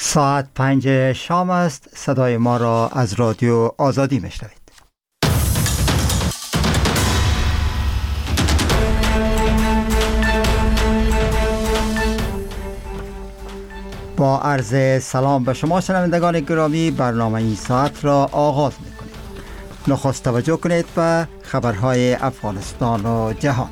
ساعت 5 شام است. صدای ما را از رادیو آزادی میشنوید. با عرض سلام به شما شنوندگان گرامی، برنامه این ساعت را آغاز می‌کنیم. نخست توجه کنید به خبرهای افغانستان و جهان.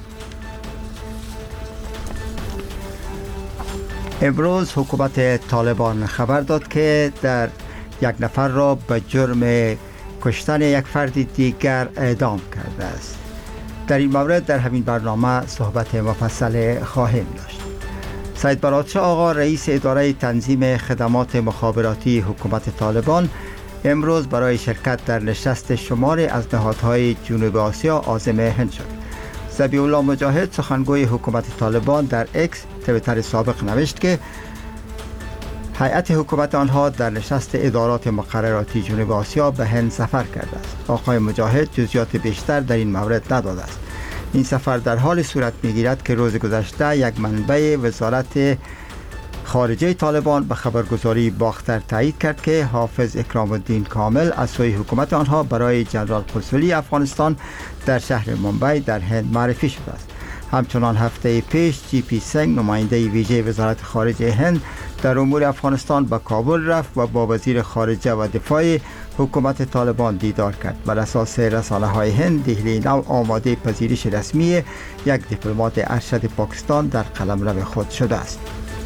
امروز حکومت طالبان خبر داد که در یک نفر را به جرم کشتن یک فرد دیگر اعدام کرده است. در این مورد در همین برنامه صحبت مفصل خواهیم داشت. سید برادشاه آقا، رئیس اداره تنظیم خدمات مخابراتی حکومت طالبان، امروز برای شرکت در نشست شماری از نهادهای جنوب آسیا عازم هند شد. ذبیح الله مجاهد، سخنگوی حکومت طالبان، در اکس توییتر سابق نوشت که هیئت حکومت آنها در نشست ادارات مقرراتی جنوب آسیا به هند سفر کرده است. آقای مجاهد جزئیات بیشتر در این مورد نداده است. این سفر در حال صورت می‌گیرد که روز گذشته یک منبع وزارت خارجه طالبان به خبرگزاری باختر تایید کرد که حافظ اکرام الدین کامل از سوی حکومت آنها برای جنرال قنسولی افغانستان در شهر ممبئی در هند معرفی شده است. همچنان هفته پیش جی پی سنگ، نماینده ویژه وزارت خارجه هند در امور افغانستان، به کابل رفت و با وزیر خارجه و دفاع حکومت طالبان دیدار کرد. بر اساس رسانه‌های هند، دهلی نو آماده پذیرش رسمی یک دیپلمات ارشد پاکستان در قلمرو خود شده است.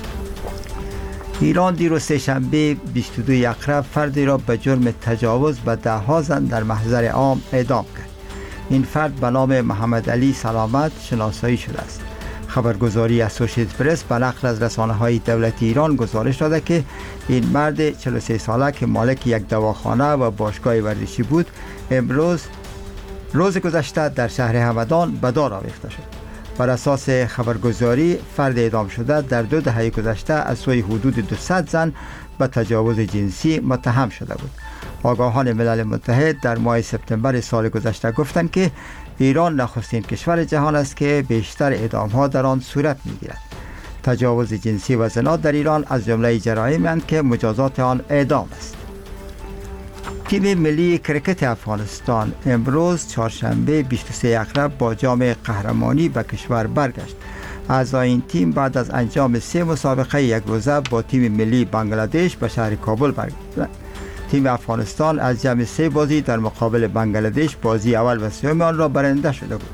ایران دیروز سه‌شنبه 22 اکرم فردی را به جرم تجاوز به ده‌ها زن در محضر عام اعدام کرد. این فرد به نام محمد علی سلامت شناسایی شده است. خبرگزاری اسوسییتد پرس به نقل از رسانه‌های دولتی ایران گزارش داده که این مرد 43 ساله که مالک یک دواخانه و باشگاه ورزشی بود، امروز روز گذشته در شهر همدان به دار آویخته شد. بر اساس خبرگزاری، فرد اعدام شده در 2 دهه گذشته از سوی حدود 200 زن به تجاوز جنسی متهم شده بود. آگاهان ملل متحد در ماه سپتامبر سال گذشته گفتند که ایران نخستین کشور جهان است که بیشتر اعدام‌ها در آن صورت می‌گیرد. تجاوز جنسی و زنا در ایران از جمله جرایمی اند که مجازات آن اعدام است. تیم ملی کرکت افغانستان امروز چهارشنبه 23 اکرم با جام قهرمانی به کشور برگشت. اعضای این تیم بعد از انجام 3 مسابقه یک روزه با تیم ملی بنگلادش به شهر کابل برگشتند. تیم افغانستان از جمع 3 بازی در مقابل بنگلادش بازی اول و سوم آن را برنده شده بود.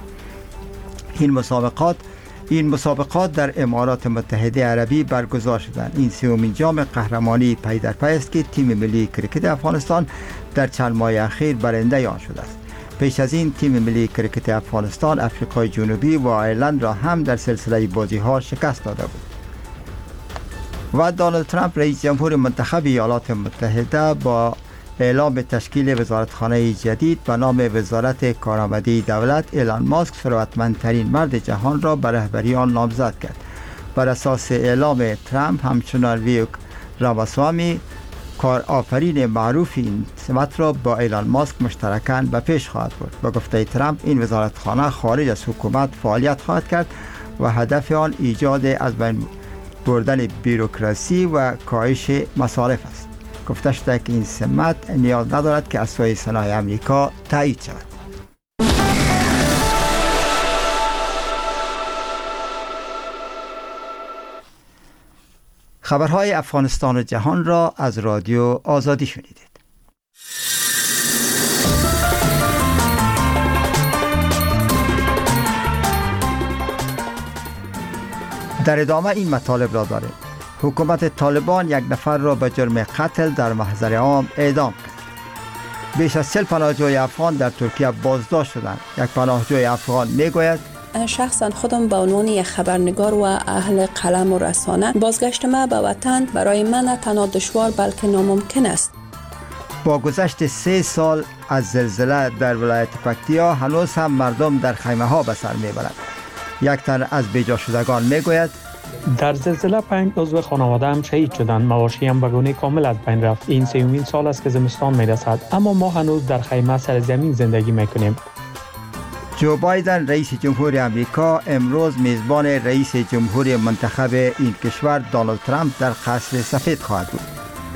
این مسابقات در امارات متحده عربی برگزار شدند. این 3مین جام قهرمانی پی در پی است که تیم ملی کرکت افغانستان در چند ماه اخیر برنده آن شده است. پیش از این تیم ملی کرکت افغانستان افریقای جنوبی و آیرلند را هم در سلسله بازی‌ها شکست داده بود. و دونالد ترامپ، رئیس جمهور منتخب ایالات متحده، با اعلام تشکیل وزارتخانه جدید به نام وزارت کارآمدی دولت، ایلان ماسک ثروتمندترین مرد جهان را به رهبری آن نامزد کرد. بر اساس اعلام ترامپ، همچنان ویوک راماسوامی، کارآفرین معروف این سمت را با ایلان ماسک مشترکاً به پیش خواهد برد. با گفته ترامپ، این وزارتخانه خارج از حکومت فعالیت خواهد کرد و هدف آن ایجاد از بین بردن بیروکراسی و کاهش مصارف است. گفته شده که این سمت نیاز ندارد که از سوی سنای امریکا تایید شود. خبرهای افغانستان و جهان را از رادیو آزادی شنیدید. در ادامه این مطالب را داریم. حکومت طالبان یک نفر را به جرم قتل در محضر عام اعدام کرد. بیش از 40 پناهجوی افغان در ترکیه بازداشت شدند. یک پناهجوی افغان میگوید: شخصا خودم به عنوان یک خبرنگار و اهل قلم و رسانه، بازگشت ما به وطن برای من نه تنها دشوار بلکه ناممکن است. با گذشت 3 سال از زلزله در ولایت پکتیا، هنوز هم مردم در خیمه ها به سر میبرند. یک تن از بیجا شدگان میگوید: در زلزله 5 عضو خانواده هم شهید شدند. مواشی هم به گونه کامل از بین رفت. این 3مین سال است که زمستان میرسد، اما ما هنوز در خیمه سر زمین زندگی میکنیم. جو بایدن، رئیس جمهور امریکا، امروز میزبان رئیس جمهور منتخب این کشور دونالد ترامپ در قصر سفید خواهد بود.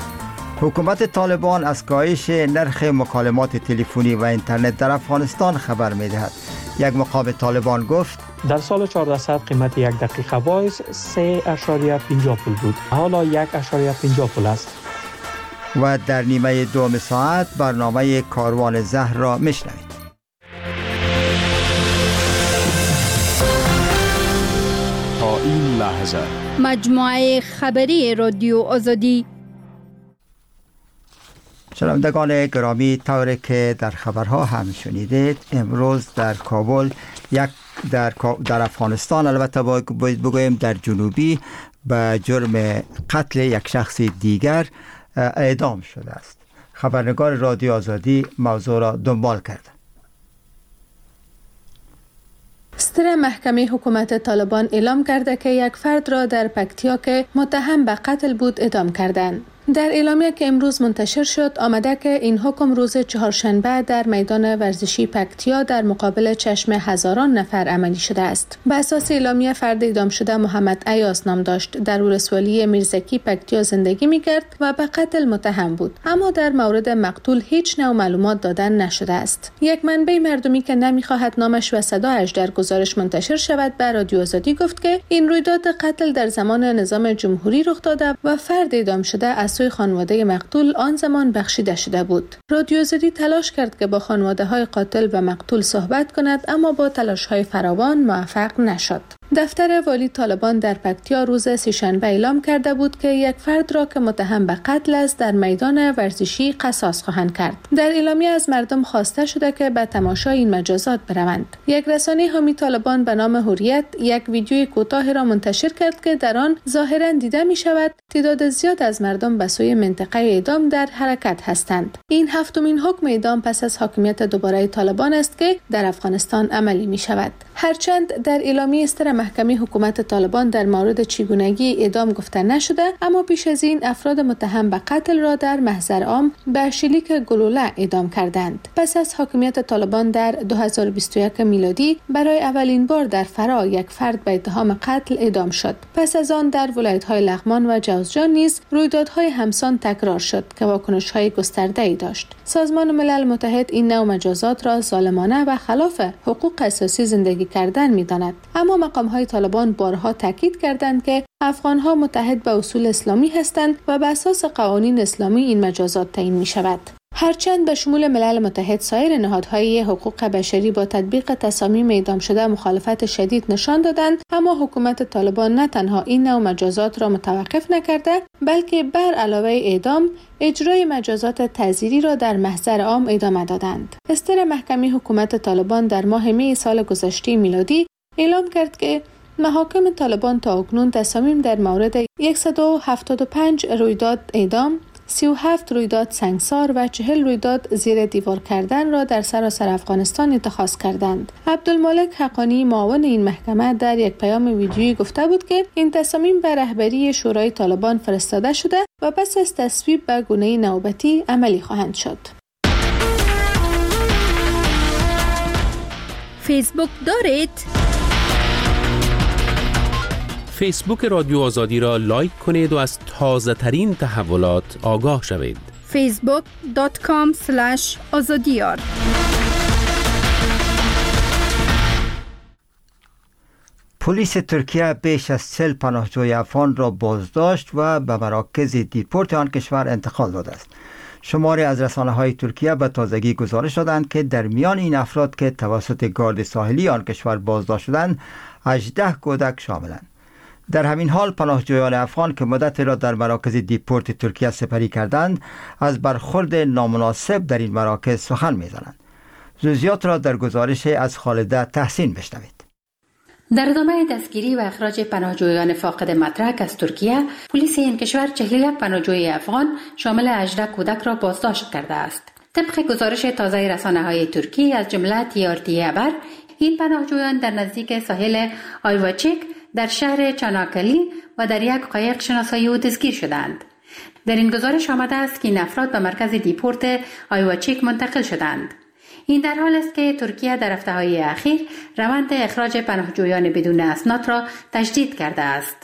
حکومت طالبان از کاهش نرخ مکالمات تلفنی و اینترنت در افغانستان خبر می‌دهد. یک مقام طالبان گفت در سال 1400 قیمت یک دقیقه وایس 3.50 پول بود. حالا 1.50 پول است. و در نیمه دوم ساعت برنامه کاروان زهر را میشنوید. تا این لحظه مجموعه خبری رادیو آزادی. شنوندگان گرامی، طوری که در خبرها هم شنیدید، امروز در کابل در افغانستان، البته باید بگویم در جنوبی، به جرم قتل یک شخص دیگر اعدام شده است. خبرنگار رادیو آزادی موضوع را دنبال کرد. صدر محکمه حکومت طالبان اعلام کرده که یک فرد را در پکتیا که متهم به قتل بود اعدام کردند. در اعلامیه که امروز منتشر شد آمده که این حکم روز چهارشنبه در میدان ورزشی پکتیا در مقابل چشم هزاران نفر عملی شده است. به اساس اعلامیه فرد اعدام شده محمد ایاس نام داشت، در ولسوالی میرزکی پکتیا زندگی می‌کرد و به قتل متهم بود، اما در مورد مقتول هیچ نوع معلومات دادن نشده است. یک منبع مردمی که نمی‌خواهد نامش و صدایش در گزارش منتشر شود به رادیو آزادی گفت که این رویداد قتل در زمان نظام جمهوری رخ داده و فرد اعدام شده از سوی خانواده مقتول آن زمان بخشیده شده بود. رادیو آزادی تلاش کرد که با خانواده‌های قاتل و مقتول صحبت کند، اما با تلاش‌های فراوان موفق نشد. دفتر والی طالبان در پکتیا روز سه‌شنبه اعلام کرده بود که یک فرد را که متهم به قتل است در میدان ورزشی قصاص خواهند کرد. در اعلامیه از مردم خواسته شده که به تماشای این مجازات بروند. یک رسانه حامی طالبان به نام حریت یک ویدیوی کوتاه را منتشر کرد که در آن ظاهراً دیده می شود تعداد زیاد از مردم به سوی منطقه اعدام در حرکت هستند. این هفتمین حکم اعدام پس از حاکمیت دوباره طالبان است که در افغانستان عملی می شود. هرچند در اعلامیه صدر محکمه حکومت طالبان در مورد چگونگی اعدام گفته نشده، اما پیش از این افراد متهم به قتل را در محضر عام به شلیک گلوله اعدام کردند. پس از حاکمیت طالبان در 2021 میلادی برای اولین بار در فرا یک فرد به اتهام قتل اعدام شد. پس از آن در ولایت‌های لغمان و جوزجان نیز رویدادهای همسان تکرار شد که واکنش‌های گسترده‌ای داشت. سازمان ملل متحد این نوع مجازات را ظالمانه و خلاف حقوق اساسی زندگی کردن می‌داند، اما مقام‌های طالبان بارها تاکید کردند که افغان‌ها متحد به اصول اسلامی هستند و بر اساس قوانین اسلامی این مجازات تعیین می‌شود. هرچند به شمول ملل متحد سایر نهادهای حقوق بشری با تطبیق تصامیم اعدام شده مخالفت شدید نشان دادند، اما حکومت طالبان نه تنها این نوع مجازات را متوقف نکرده، بلکه بر علاوه اعدام اجرای مجازات تعزیری را در محضر عام ادامه دادند. صدر محکمه حکومت طالبان در ماه می سال گذشته میلادی اعلام کرد که محاکم طالبان تا اکنون تصامیم در مورد 175 رویداد اعدام، 37 رویداد سنگسار و 40 رویداد زیر دیوار کردن را در سراسر افغانستان اتخاذ کردند. عبدالمالک حقانی معاون این محکمه در یک پیام ویدیویی گفته بود که این تصامیم به رهبری شورای طالبان فرستاده شده و پس از تصویب به گونه نوبتی عملی خواهند شد. فیسبوک دارید؟ فیسبوک رادیو آزادی را لایک کنید و از تازه ترین تحولات آگاه شوید. facebook.com/azadiyar. پلیس ترکیه بیش از 40 پناهجوی افغان را بازداشت و به مراکز دیپورت آن کشور انتقال داده است. شماری از رسانه‌های ترکیه به تازگی گزارش دادند که در میان این افراد که توسط گارد ساحلی آن کشور بازداشت شدند 18 کودک شاملند. در همین حال پناهجویان افغان که مدتی را در مراکز دیپورت ترکیه سپری کردند از برخورد نامناسب در این مراکز سخن می‌زنند. جزئیات را در گزارش از خالده تحسین بشنوید. در ادامه دستگیری و اخراج پناهجویان فاقد مدرک از ترکیه، پلیس این کشور 41 پناهجوی افغان شامل 18 کودک را بازداشت کرده است. طبق گزارش تازه رسانه‌های ترکی از جمله TRT خبر، این پناهجویان در نزدیک ساحل آیواچیک در شهر چاناکلی و در یک قایق شناسایی و دستگیر شدند. در این گزارش آمده است که این افراد به مرکز دیپورت آیواچیک منتقل شدند. این در حال است که ترکیه در هفته‌های اخیر روند اخراج پناهجویان بدون اسناد را تشدید کرده است.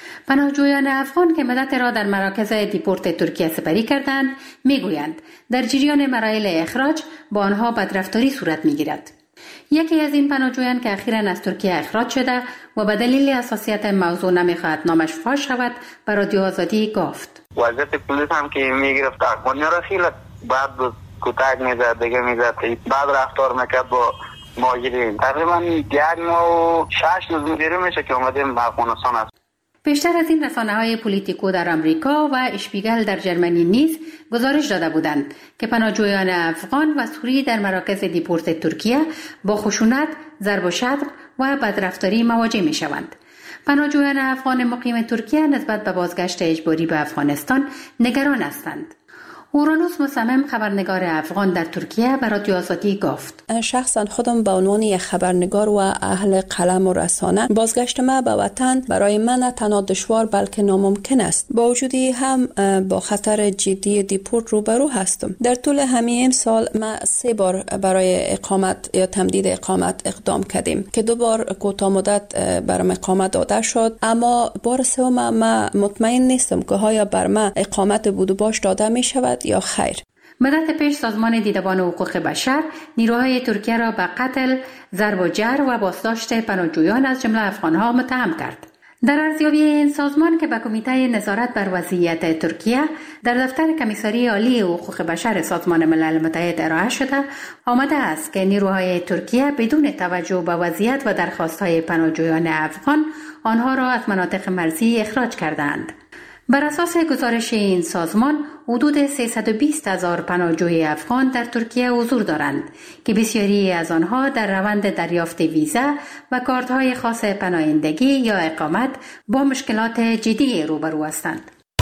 پناهجویان افغان که مدت را در مراکز دیپورت ترکیه سپری کردند میگویند در جریان مراحل اخراج با آنها بدرفتاری صورت میگیرد. یکی از این پناهجویان که اخیراً از ترکیه اخراج شده و به دلیل حساسیت موضوع نمیخواهد نامش فاش شود به رادیو آزادی گفت. وضعیت پلیس هم که میگرفت افغانی را خیلی بعد کتک میزد دیگه میزد بعد رفتار میکرد با مهاجرین. تقریبا 1 ماه و 6 روز میشه که اومدیم به افغانستان است. پیشتر از این رسانه‌های پولیتیکو در آمریکا و اشپیگل در جرمنی نیز گزارش داده بودند که پناهجویان افغان و سوری در مراکز دیپورت ترکیه با خشونت، ضرب و شتم و بدرفتاری مواجه می‌شوند. پناهجویان افغان مقیم ترکیه نسبت به بازگشت اجباری به افغانستان نگران هستند. اورانوس مصمم خبرنگار افغان در ترکیه به رادیو آزادی گفت: شخصا خودم به عنوان یک خبرنگار و اهل قلم و رسانه بازگشت ما به وطن برای من نه تنها دشوار بلکه ناممکن است. با وجودی هم با خطر جدی دیپورت روبرو هستم. در طول همین این سال ما 3 بار برای اقامت یا تمدید اقامت اقدام کردیم که 2 بار کوتاه مدت برام اقامت داده شد، اما بار سوم ما مطمئن نیستم که آیا بر ما اقامت بود و باش داده می شود یا خیر. مدت پیش سازمان دیدبان حقوق بشر نیروهای ترکیه را به قتل، ضرب و جر و بازداشت پناهجویان از جمله افغانها متهم کرد. در ارزیابی این سازمان که به کمیته نظارت بر وضعیت ترکیه در دفتر کمیساری عالی حقوق بشر سازمان ملل متحد ارائه شده، آمده است که نیروهای ترکیه بدون توجه به وضعیت و درخواست‌های پناهجویان افغان آنها را از مناطق مرزی اخراج کردند. بر اساس گزارش این سازمان، حدود 320,000 پناهجوی افغان در ترکیه حضور دارند که بسیاری از آنها در روند دریافت ویزا و کارت‌های خاص پناهندگی یا اقامت با مشکلات جدی روبرو هستند.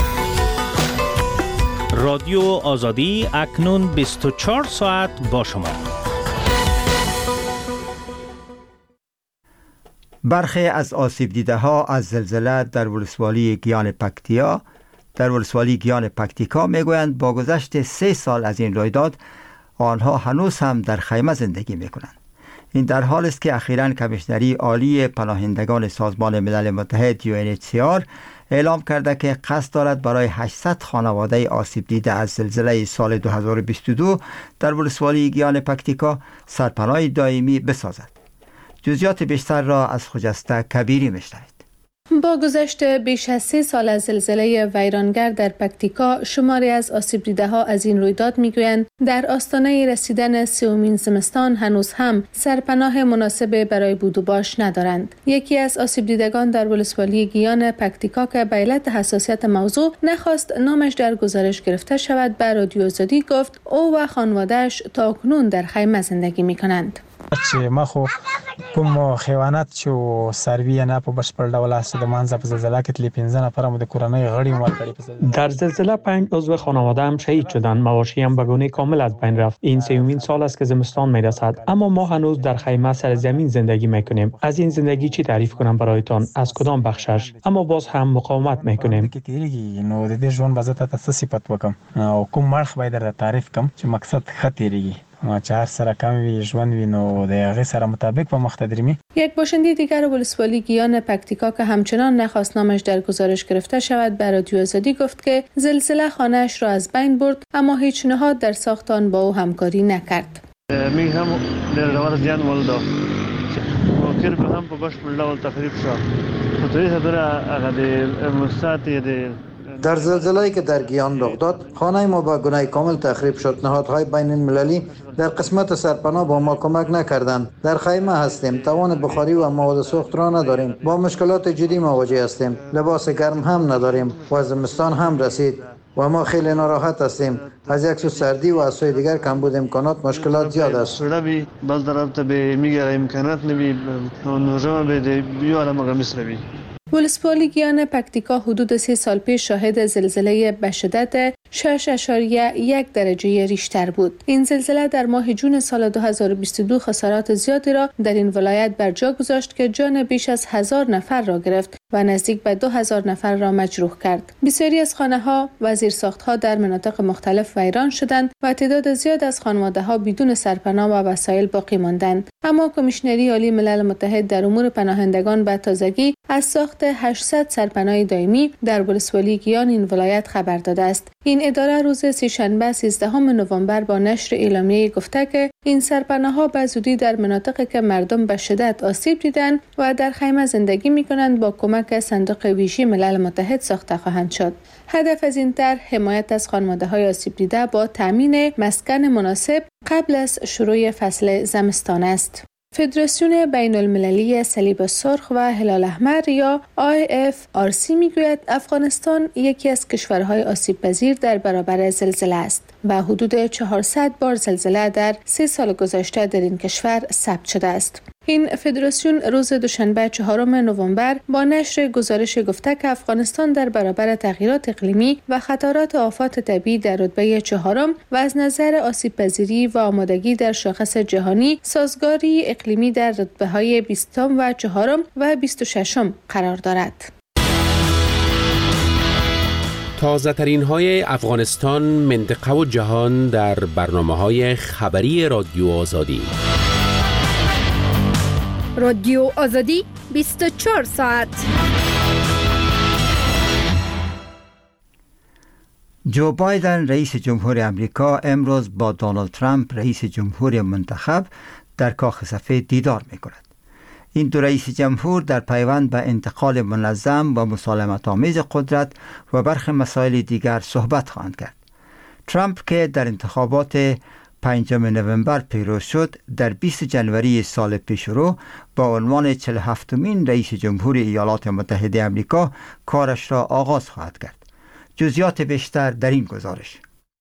رادیو آزادی اکنون 24 ساعت با شما. برخی از آسیب دیده ها از زلزله در ولسوالی گیان پکتیکا میگویند با گذشت 3 سال از این رویداد آنها هنوز هم در خیمه زندگی میکنند. این در حال است که اخیراً کمیشنری عالی پناهندگان سازمان ملل متحد UNHCR اعلام کرده که قصد دارد برای 800 خانواده آسیب دیده از زلزله سال 2022 در ولسوالی گیان پکتیکا سرپناه دائمی بسازد. جزئیات بیشتر را از خجسته کبیری میشنوید. با گذشت بیش از 3 سال از زلزله ویرانگر در پکتیکا، شماری از آسیب دیده ها از این رویداد میگویند در آستانه رسیدن 3مین زمستان هنوز هم سرپناه مناسب برای بود و باش ندارند. یکی از آسیب دیدگان در ولسوالی گیان پکتیکا که به علت حساسیت موضوع نخواست نامش در گزارش گرفته شود، به رادیو آزادی گفت او و خانواده‌اش تاکنون در خیمه زندگی میکنند. چې ما خو کوم حیوانات چې سروي نه په بشپړ ډول است د منځ په زلزلہ کې تلی 15 نفر هم د کورنۍ غړي مړ کړي. در زلزله 5 عضو خانواده هم شهید شدند. مواشی هم به گونه کامل از بین رفت. این 3مین سال است که زمستان میرسد، اما ما هنوز در خیمه سر زمین زندگی میکنیم. از این زندگی چی تعریف کنم برایتان؟ از کدام بخشش؟ اما باز هم مقاومت میکنیم. نو د دې ژوند به زه ته صفت وکم او کوم مرخ باید در تعریف کم چې مقصد خطرېږي چې هر سره کم وي ژوند وي نو د هغې سره مطابق به مخ ته درېمي. یک باشنده دیگر ولسوالی گیان پکتیکا که همچنان نخواست نامش در گزارش گرفته شود، به رادیو آزادی گفت که زلزله خانه‌اش را از بین برد، اما هیچ نهاد در ساخت آن با او همکاری نکرد. میگم در روار زیان ولدا موکر به هم په بشپړ ډول تخریب شو. په دې سره هغه د مستعد در زلزله‌ای که در گیان رخ داد، خانه ما به گونه کامل تخریب شد. نهادهای بین المللی در قسمت سرپناه با ما کمک نکردند. در خیمه هستیم، توان بخاری و مواد سوخت را نداریم. با مشکلات جدی مواجه هستیم. لباس گرم هم نداریم و زمستان هم رسید و ما خیلی ناراحت هستیم. از یک سو سردی و از سوی دیگر کمبود امکانات مشکلات زیاد است. سردی باز طرف به میگه امکانات نمی نوجوان به بیاره مگه ولسوالی گیان پکتیکا حدود 3 سال پیش شاهد زلزله به شدت 6.1 درجه ریشتر بود. این زلزله در ماه جون سال 2022 خسارات زیادی را در این ولایت بر جا گذاشت که جان بیش از 1000 نفر را گرفت و نزدیک به 2000 نفر را مجروح کرد. بسیاری از خانه‌ها و زیرساخت‌ها در مناطق مختلف ویران شدند و تعداد زیاد از خانواده‌ها بدون سرپناه و وسایل باقی ماندند. اما کمیشنری عالی ملل متحد در امور پناهندگان به تازگی از ساخت 800 سرپناه دائمی در ولسوالی گیان این ولایت خبر داده است. این اداره روز سه‌شنبه 13 نوامبر با نشر اعلامیه گفته که این سرپناه‌ها به زودی در مناطقی که مردم به شدت آسیب دیدند و در خیمه زندگی می‌کنند با کمک صندوق ویژه ملل متحد ساخته خواهند شد. هدف از این طرح حمایت از خانواده‌های آسیب دیده با تامین مسکن مناسب قبل از شروع فصل زمستان است. فدراسیون بین المللی صلیب سرخ و هلال احمر یا IFRC میگوید افغانستان یکی از کشورهای آسیب پذیر در برابر زلزله است و حدود 400 بار زلزله در 3 سال گذشته در این کشور ثبت شده است. این فدراسیون روز دوشنبه 4 نوامبر با نشر گزارش گفته که افغانستان در برابر تغییرات اقلیمی و خطرات آفات طبیعی در رتبه 4 و از نظر آسیب پذیری و آمادگی در شاخص جهانی سازگاری اقلیمی در رتبه‌های 20 و 4 و 26 قرار دارد. تازه ترین های افغانستان، منطقه و جهان در برنامه‌های خبری رادیو آزادی. رادیو آزادی 24 ساعت. جو بایدن رئیس جمهور امریکا امروز با دونالد ترامپ رئیس جمهور منتخب در کاخ سفید دیدار می‌کند. این دو رئیس جمهور در پیوند به انتقال منظم و مسالمت‌آمیز قدرت و برخی مسائل دیگر صحبت خواهند کرد. ترامپ که در انتخابات 5 نوامبر پیروز شد، در 20 جنوری سال پیشرو با عنوان 47مین رئیس جمهور ایالات متحده آمریکا کارش را آغاز خواهد کرد. جزئیات بیشتر در این گزارش.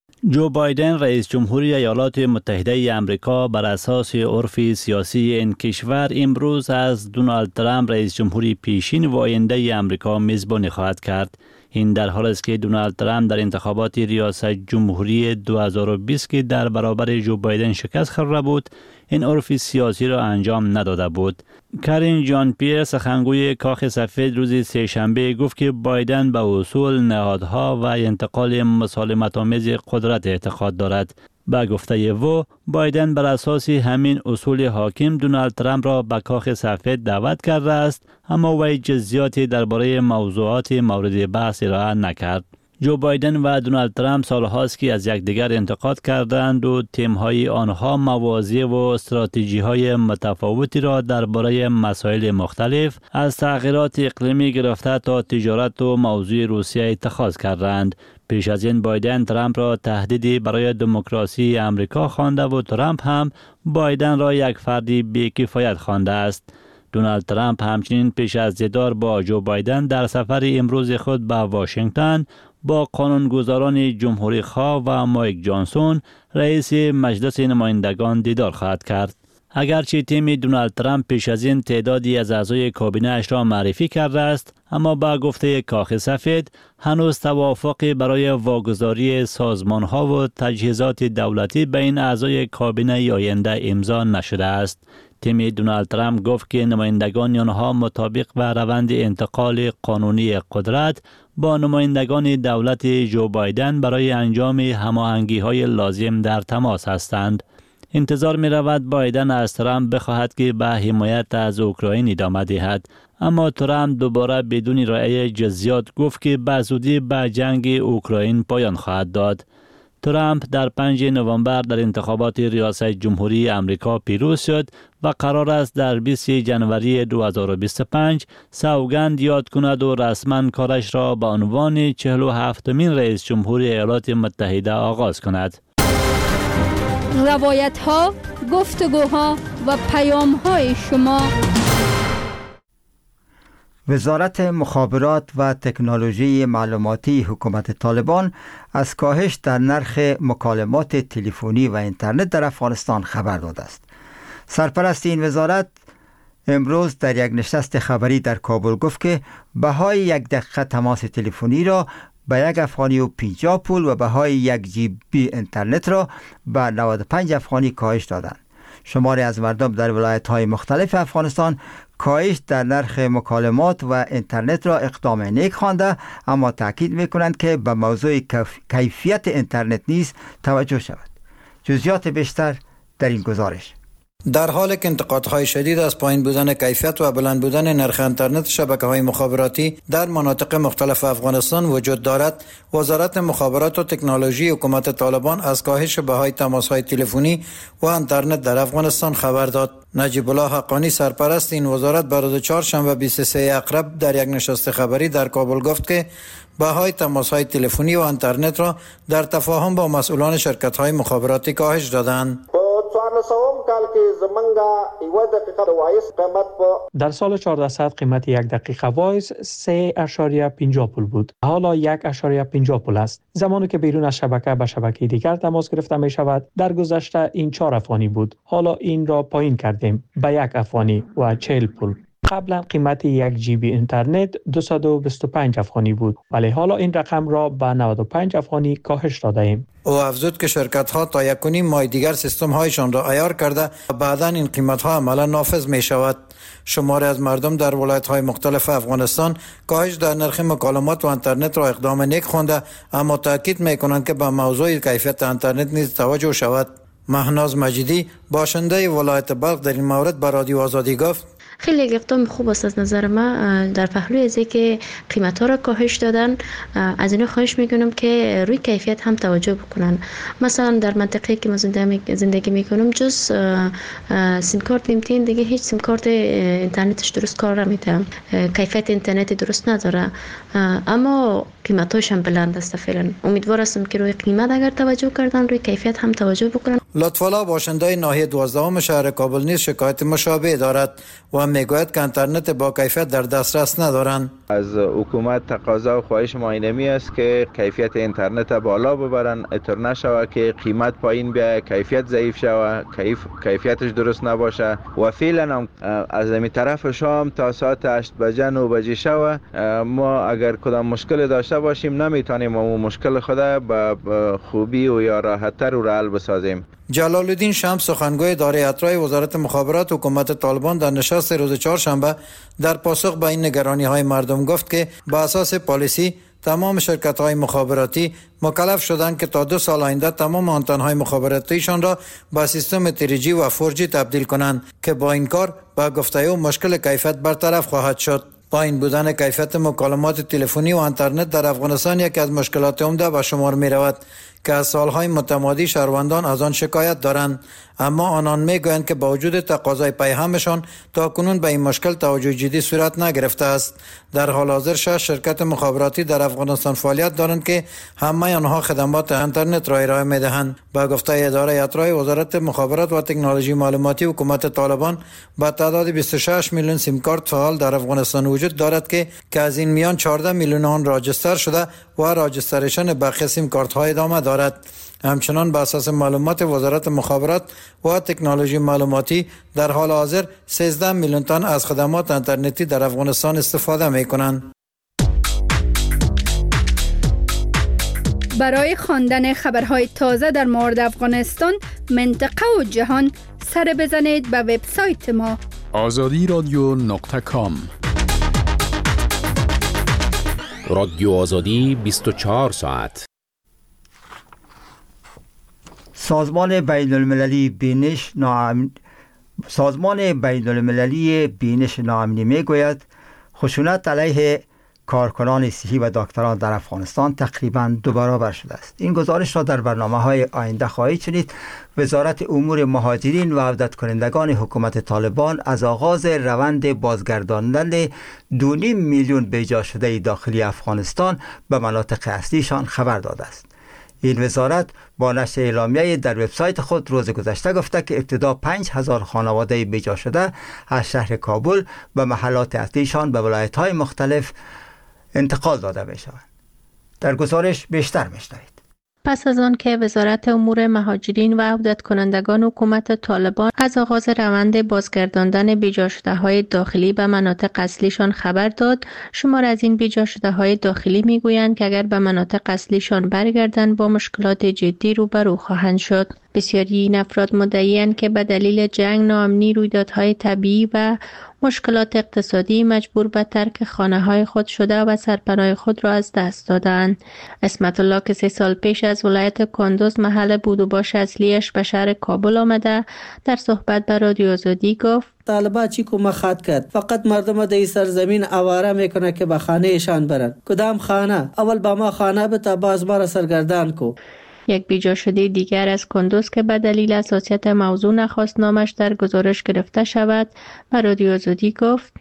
جو بایدن رئیس جمهوری ایالات متحده آمریکا بر اساس عرف سیاسی این کشور امروز از دونالد ترامپ رئیس جمهوری پیشین و آینده آمریکا میزبانی خواهد کرد. این در حالی است که دونالد ترامپ در انتخابات ریاست جمهوری 2020 که در برابر جو بایدن شکست خورده بود، این عرف سیاسی را انجام نداده بود. کارین جان پیر سخنگوی کاخ سفید روز سه‌شنبه گفت که بایدن به اصول، نهادها و انتقال مسالمت‌آمیز قدرت اعتقاد دارد. با گفته او، بایدن بر اساس همین اصول حاکم دونالد ترامپ را به کاخ سفید دعوت کرده است، اما وی جزئیاتی درباره موضوعات مورد بحث ارائه نکرد. جو بایدن و دونالد ترامپ سالهاست که از یکدیگر انتقاد کردند و تیم‌های آنها مواضع و استراتژی‌های متفاوتی را درباره مسائل مختلف از تغییرات اقلیمی گرفته تا تجارت و موضوع روسیه اتخاذ کردند. پیش از این بایدن ترامپ را تهدیدی برای دموکراسی امریکا خوانده و ترامپ هم بایدن را یک فردی بی‌کفایت خوانده است. دونالد ترامپ همچنین پیش از دیدار با جو بایدن در سفر امروز خود به واشنگتن با قانونگذاران جمهوری خواه و مایک جانسون رئیس مجلس نمایندگان دیدار خواهد کرد. اگرچه تیم دونالد ترامپ پیش از این تعدادی از اعضای کابینه اش را معرفی کرده است، اما با گفته کاخ سفید هنوز توافقی برای واگذاری سازمان‌ها و تجهیزات دولتی بین اعضای کابینه آینده امضا نشده است. تیم دونالد ترامپ گفت که نمایندگان آنها مطابق با روند انتقال قانونی قدرت با نمایندگان دولت جو بایدن برای انجام هماهنگی‌های لازم در تماس هستند. انتظار می رود بایدن از ترامپ بخواهد که به حمایت از اوکراین ادامه دهد، اما ترامپ دوباره بدون ارائه جزئیات گفت که به زودی به جنگ اوکراین پایان خواهد داد. ترامپ در 5 نوامبر در انتخابات ریاست جمهوری آمریکا پیروز شد و قرار است در 20 جنوری 2025 سوگند یاد کند و رسما کارش را به عنوان 47مین رئیس جمهوری ایالات متحده آغاز کند. روایت ها، گفتگوها و پیام های شما. وزارت مخابرات و تکنولوژی معلوماتی حکومت طالبان از کاهش در نرخ مکالمات تلفنی و اینترنت در افغانستان خبر داده است. سرپرست این وزارت امروز در یک نشست خبری در کابل گفت که بهای 1 دقیقه تماس تلفنی را به 1 افغانی و 50 پول و بهای 1 جی بی اینترنت را به 95 افغانی کاهش دادند. شماری از مردم در ولایت‌های مختلف افغانستان کاهش در نرخ مکالمات و اینترنت را اقدام نیک خوانده، اما تاکید می‌کنند که به موضوع کیفیت اینترنت نیز توجه شود. جزئیات بیشتر در این گزارش. در حالی که انتقادهای شدید از پایین بودن کیفیت و بلند بودن نرخ اینترنت شبکه‌های مخابراتی در مناطق مختلف افغانستان وجود دارد، وزارت مخابرات و تکنولوژی حکومت طالبان از کاهش بهای تماس‌های تلفنی و اینترنت در افغانستان خبر داد. نجیب الله حقانی سرپرست این وزارت بر روز چهارشنبه 23 اقرب در یک نشست خبری در کابل گفت که بهای تماس‌های تلفنی و اینترنت را در تفاهم با مسئولان شرکت‌های مخابراتی کاهش دادند. در سال 1400 قیمت 1 دقیقه وایس 3.50 پول بود. حالا 1.50 پول است. زمانی که بیرون از شبکه به شبکه دیگر تماس گرفته می شود، در گذشته این 4 افغانی بود. حالا این را پایین کردیم به 1 افغانی و 40 پول. قبلا قیمت 1 جی بی اینترنت 225 افغانی بود، ولی حالا این رقم را به 95 افغانی کاهش داده ایم. او افزود که شرکت ها تا 1.5 ماه دیگر سیستم هایشان را عیار کرده و بعدا این قیمت ها عملا نافذ می شود. شماری از مردم در ولایت های مختلف افغانستان کاهش در نرخ مکالمات و اینترنت را اقدام نیک خوانده، اما تاکید می کنند که به موضوع کیفیت اینترنت نیز توجه شود. مهناز مجیدی باشنده ولایت بلخ در این مورد به رادیو آزادی گفت: خیلی یک اقدام خوب است از نظر ما. در پهلوی از اینکه قیمت‌ها را کاهش دادن، از اینا خواهش میکنم که روی کیفیت هم توجه بکنن. مثلا در منطقه‌ای که ما زندگی میکنم جز سیم کارت نمیتین دیگه هیچ سیم کارت اینترنتش درست کار نمیده، کیفیت اینترنت درست نداره، اما قیمتاش هم بلند است. فعلا امیدوار هستم که روی قیمت اگر توجه کردن روی کیفیت هم توجه بکنن. لطف‌الله باشنده ناحیه 12 شهر کابل نیز شکایت مشابه دارد و میگوید که اینترنت با کیفیت در دسترس ندارند. از حکومت تقاضا و خواهش ما اینمی است که کیفیت اینترنت بالا ببرن، اطر نشوه که قیمت پایین بیاید، کیفیت ضعیف شوه، کیفیتش درست نباشه و فعلا از این طرف شام تا ساعت 8 بجه 9 بجه شوه ما اگر کدام مشکل داشته باشیم نمیتونیم اون مشکل خود به خوبی و یا راحت‌تر و حل بسازیم. جلال الدین شمس سخنگوی اداره اطراحی وزارت مخابرات حکومت طالبان در نشست روز چهارشنبه در پاسخ به این نگرانی‌های مردم گفت که به اساس پالیسی تمام شرکت‌های مخابراتی مکلف شدند که تا 2 سال آینده تمام آنتن‌های مخابراتیشان را به سیستم 3G و 4G تبدیل کنند که با این کار به گفته او مشکل کیفیت برطرف خواهد شد. پایین بودن کیفیت مکالمات تلفنی و اینترنت در افغانستان یکی از مشکلات عمده به شمار می رود که از سالهای متمادی شهروندان از آن شکایت دارند، اما آنان میگویند که با وجود تقاضای پیهمشان تا کنون به این مشکل توجه جدی صورت نگرفته است. در حال حاضر 6 شرکت مخابراتی در افغانستان فعالیت دارند که همه آنها خدمات اینترنت را ارائه میدهند. با گفته اداره اطراحی وزارت مخابرات و تکنولوژی معلوماتی حکومت طالبان با تعداد 26 میلیون سیم کارت فعال در افغانستان وجود دارد که از این میان 14 میلیون آن راجستر شده و راجستریشن بقیه سیم کارت ها ادامه دارد. همچنان بر اساس معلومات وزارت مخابرات و تکنولوژی معلوماتی در حال حاضر 13 میلیون تن از خدمات اینترنتی در افغانستان استفاده می کنند. برای خواندن خبرهای تازه در مورد افغانستان، منطقه و جهان سر بزنید به وبسایت ما azadiradyo.com. رادیو آزادی 24 ساعت. سازمان بین المللی بینش ناامنی میگوید خشونت علیه کارکنان صحی و دکتران در افغانستان تقریباً 2 برابر شده است. این گزارش را در برنامه‌های آینده خواهید شنید. وزارت امور مهاجرین و عودت کنندگان حکومت طالبان از آغاز روند بازگرداندن 2.5 میلیون بیجا شده داخلی افغانستان به مناطق اصلیشان خبر داده است. این وزارت با نشر اعلامیه در وبسایت خود روز گذشته گفته که ابتدا 5000 خانواده بیجا شده از شهر کابل به محلات اصلیشان به ولایت‌های مختلف انتقال داده می شوند. در گزارش بیشتر می‌شنوید. پس از آن که وزارت امور مهاجرین و عودت کنندگان حکومت طالبان از آغاز روند بازگرداندن بیجا شده های داخلی به مناطق اصلیشان خبر داد، شمار از این بیجا شده های داخلی میگویند که اگر به مناطق اصلیشان برگردند با مشکلات جدی روبرو خواهند شد. بسیاری این افراد مدعی‌اند که به دلیل جنگ، ناامنی، رویدادهای طبیعی و مشکلات اقتصادی مجبور به ترک خانه‌های خود شده و سرپناه خود را از دست دادند. اسمت الله که 3 سال پیش از ولایت کندوز محل بود و باش اصلیش به شهر کابل آمده، در صحبت به رادیو آزادی گفت طالبان چی کمک خواهد کرد؟ فقط مردم در این سرزمین آواره میکنه که به خانهشان برند. کدام خانه؟ اول با ما خانه بده، باز ما را سرگردان کو. یک بیجا شده دیگر از کندوز که به دلیل حساسیت موضوع نخواست نامش در گزارش گرفته شود و رادیو آزادی گفت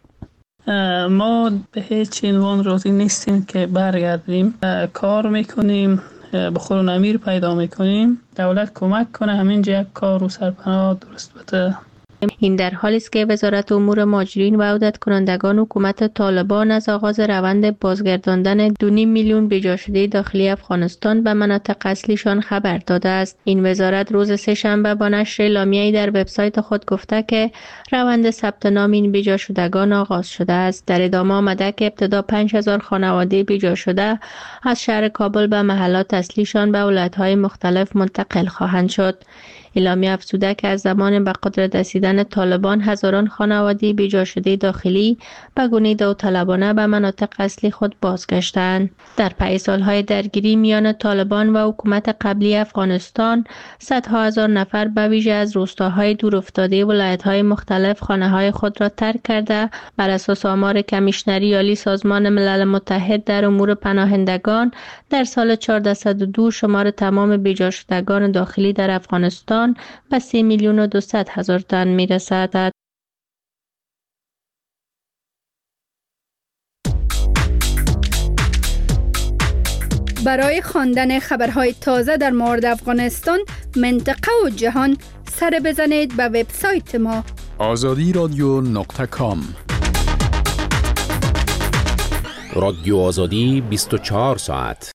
ما به هیچ عنوان راضی نیستیم که برگردیم. کار میکنیم، بخور امیر پیدا میکنیم، دولت کمک کنه همینجا یک کار و سرپناه درست بده. این در حالی است که وزارت امور مهاجرین و عودت کنندگان حکومت طالبان از آغاز روند بازگرداندن 2.5 میلیون بیجا شده داخلی افغانستان به مناطق اصلیشان خبر داده است. این وزارت روز 3 شنبه با نشر اعلامیه‌ای در وبسایت خود گفته که روند ثبت نام این بیجا شدگان آغاز شده است. در ادامه آمده که ابتدا 5000 خانواده بیجا شده از شهر کابل به محلات اصلیشان به ولایت‌های مختلف منتقل خواهند شد. اعلامیه افزوده که از زمان به قدرت رسیدن طالبان هزاران خانواده بیجا شده داخلی به گونه داوطلبانه به مناطق اصلی خود بازگشتند. در پی سالهای درگیری میان طالبان و حکومت قبلی افغانستان، صدها هزار نفر به ویژه از روستاهای دورافتاده ولایت‌های مختلف خانه‌های خود را ترک کرده. بر اساس آمار کمیشنری عالی سازمان ملل متحد در امور پناهندگان، در سال 1402 شمار تمام بیجا شدگان داخلی در افغانستان به 3,200,000 تن میرسد. برای خواندن خبرهای تازه در مورد افغانستان، منطقه و جهان، سر بزنید به وبسایت ما azadiradyo.com. رادیو آزادی 24 ساعت.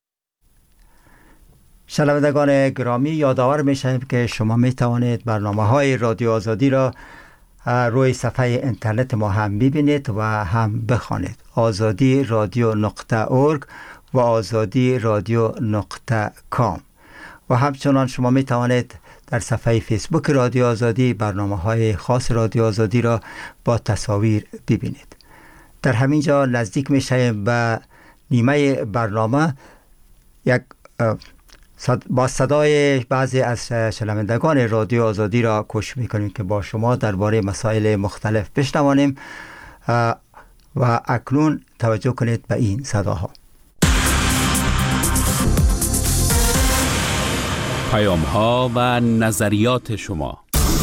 شنوندگان گرامی، یادآور میشیم که شما می توانید برنامه‌های رادیو آزادی را روی صفحه اینترنت ما هم ببینید و هم بخوانید. azadiradyo.org و azadiradyo.com. و همچنان شما می توانید در صفحه فیسبوک رادیو آزادی برنامه‌های خاص رادیو آزادی را با تصاویر ببینید. در همین جا نزدیک میشیم به نیمه برنامه. با صدای بعضی از شنوندگان رادیو آزادی را کوشش میکنیم که با شما درباره مسائل مختلف بشنوانیم و اکنون توجه کنید به این صداها. پیام‌ها و نظریات شما.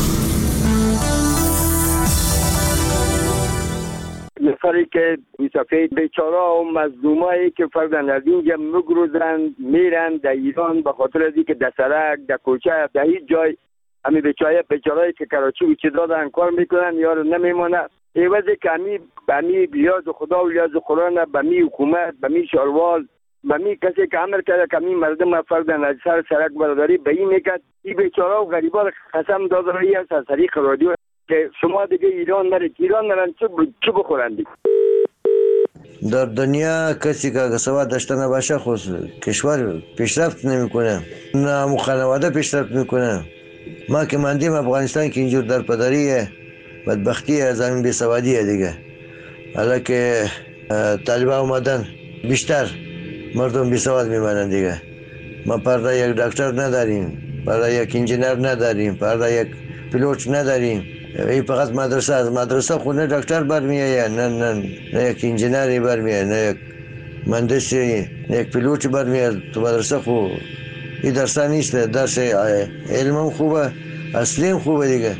نفری که سفید بیچاره و مظلومایی که فردن از اینجا مگروزن میرن در ایران به خاطر از اینکه در سرک، در کوچه، در هیچ جای همین بیچارهایی که کراچی و چی دادن کار میکنن یارو نمیمونه. عوضی که همی لیاز خدا و لیاز قرآن، به می حکومت، به می شاروال، به می کسی که عمل کرده که می مردم فردن از سر سرک برداری به این میکرد. این بیچاره و غریبا قسم داده رایی است از طریق رادیو که شما دیگه ایران نرن چه بخورن دیگه. در دنیا کسی که سواد داشته نباشه خود کشور پیشرفت نمیکنه، نه خانواده پیشرفت میکنه. ما که ماندیم افغانستان که اینجور در پدریه، بدبختی از همین بیسوادیه دیگه. حالا که طالبان اومدن بیشتر مردم بیسواد میمانن دیگه. ما پرده یک دکتر نداریم، پرده یک انجینر نداریم، پرده یک پیلوت نداریم. این فقط مدرسه، از مدرسه خونه دکتر برمیایه، نه یک انجینری برمیایه، نه یک مهندسی، نه یک پیلوت برمیایه. تو مدرسه خو این درسا نیست. درس علم خوبه، اصلیم خوبه دیگه.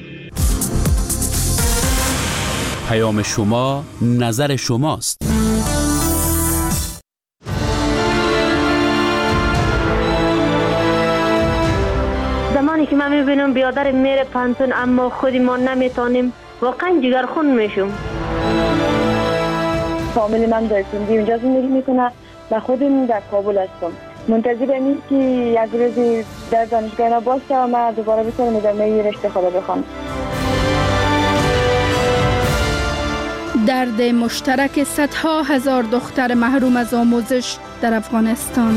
پیام شما، نظر شماست. زمانی که من میبینم بیادر میره پانتون اما خودی ما نمیتونیم، واقعا جگرخون میشم. فامیل من در سندی اونجا زندگی میکنه و خودم در کابل هستم. منتظرم که یک روزی در دانشگاه اینا باشه و من دوباره بتونم ادامه رشته خود بخونم. درد مشترک صدها هزار دختر محروم از آموزش در افغانستان.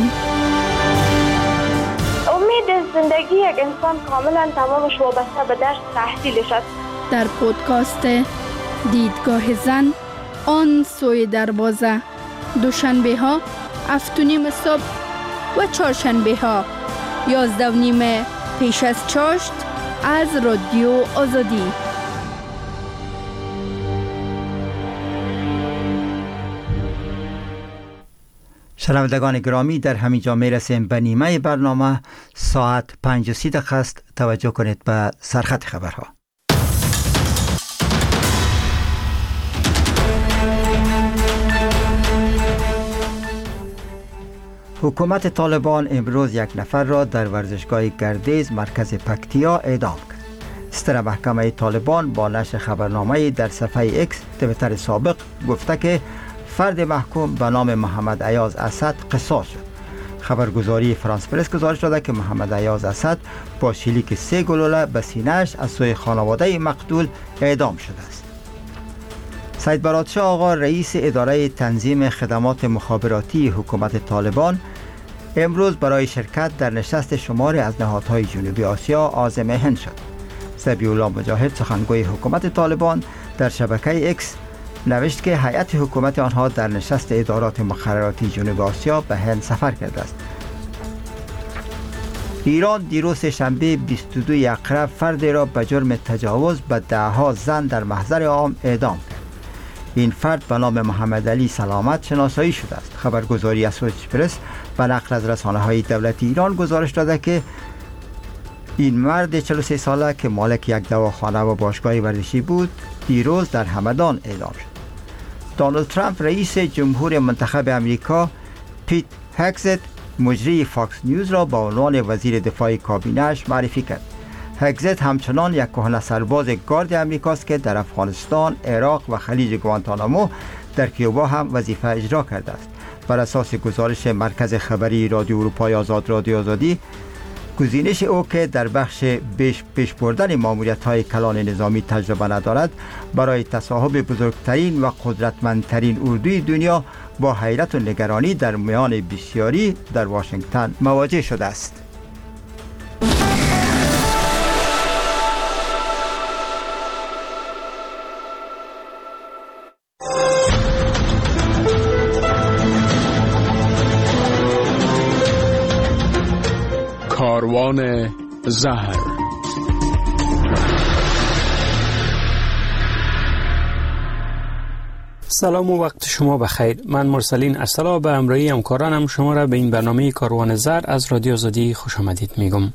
امید زندگی یک انسان کاملا تمامش وابسته به درس تحصیلش است. در پودکاست دیدگاه زن آن سوی دروازه، دوشنبه ها 7:30 صبح و چهارشنبه ها 11:30 پیش از چاشت از رادیو آزادی. شنوندگان گرامی، در همین جا میرسیم به نیمه برنامه. ساعت 5:30 است. توجه کنید به سرخط خبرها. حکومت طالبان امروز یک نفر را در ورزشگاه گردیز مرکز پکتیا اعدام کرد. ستر محکمه طالبان با نشر خبرنامه در صفحه ایکس تویتر سابق گفته که فرد محکوم به نام محمد ایاز اسد قصاص شد. خبرگزاری فرانس پرس گزارش داده که محمد ایاز اسد با شلیک 3 گلوله به سینه‌اش از سوی خانواده مقتول اعدام شده است. سید برادشاه آقا رئیس اداره تنظیم خدمات مخابراتی حکومت طالبان امروز برای شرکت در نشست شماری از نهادهای جنوبی آسیا عازم هند شد. ذبیح الله مجاهد سخنگوی حکومت طالبان در شبکه اکس نوشت که هیئت حکومت آنها در نشست ادارات مخابراتی جنوب آسیا به هند سفر کرده است. ایران دیروز شنبه 22 اکتبر فردی را به جرم تجاوز به دهها زن در محضر عام اعدام کرد. این فرد به نام محمد علی سلامت شناسایی شده است. خبرگزاری اسوسییتد به نقل از رسانه‌های دولتی ایران گزارش داده که این مرد 43 ساله که مالک یک دواخانه و باشگاه ورزشی بود دیروز در همدان اعدام شد. دونالد ترامپ رئیس جمهور منتخب امریکا پیت هگزت مجری فاکس نیوز را با عنوان وزیر دفاع کابینه‌اش معرفی کرد. هگزت همچنان یک کهنه سرباز گارد امریکاست که در افغانستان، عراق و خلیج گوانتانامو در کیوبا هم وظیفه اجرا کرده است. بر اساس گزارش مرکز خبری رادیو اروپای آزاد رادیو آزادی، گزینش او که در بخش پیش بردن ماموریت‌های کلان نظامی تجربه ندارد برای تصاحب بزرگترین و قدرتمندترین اردوی دنیا با حیرت و نگرانی در میان بسیاری در واشنگتن مواجه شده است. کاروان زهر. سلام و وقت شما بخیر. من مرسلین ارسلا به همراهی همکارانم شما را به این برنامه کاروان زهر از رادیو آزادی خوش آمدید میگم.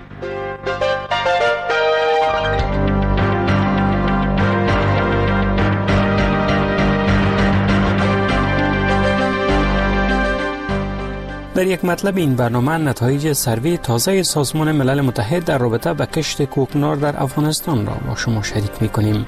در یک مطلب این برنامه نتایج سروی تازه سازمان ملل متحد در رابطه با کشت کوکنار در افغانستان را با شما شریک می‌کنیم.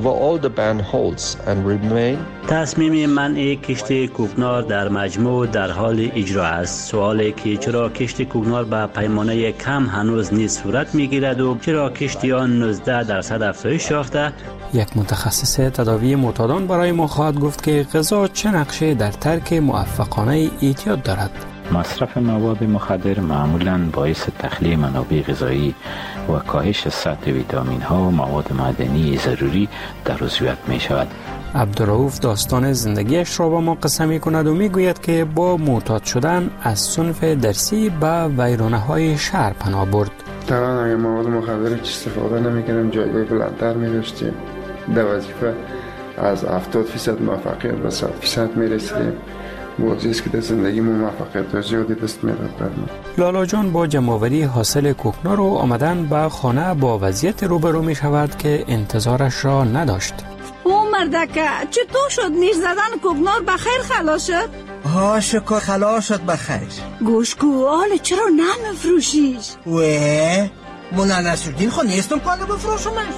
تصمیم منع کشت کوکنار در مجموع در حال اجرا است. سوالی که چرا کشت کوکنار به پیمانه کم هنوز نیز صورت می‌گیرد و چرا کشت آن 19% افزایش یافته؟ یک متخصص تداوی معتادان برای ما خواهد گفت که غذا چه نقشی در ترک موفقانه اعتیاد دارد. مصرف مواد مخدر معمولاً باعث تخلیه منابع غذایی و کاهش سطح ویتامین ها و مواد معدنی ضروری در عضویت می شود. عبدالرؤوف داستان زندگیش را با ما قصه می کند و می گوید که با معتاد شدن از صنف درسی به ویرانه های شهر پناه برد. طبعا اگر مواد مخدر استفاده نمی کردم جایگاه بلندتر می داشتیم. در وظیفه از 70% موفقیت به 100% می رسیدیم. موضوعی که در زندگی موفقیت زیادی دست می‌داد برام. لالا جان با جمع‌آوری حاصل کوکنار و آمدن به خانه با وضعیت روبرو می شود که انتظارش را نداشت. او مردکه چطور شد؟ نیش زدن کوکنار بخیر خلاص شد؟ ها شکر خلاص شد بخیر. گوشکو حالا چرا نمیفروشیش؟ مونا نصرالدین خو نیستم که بفروشمش.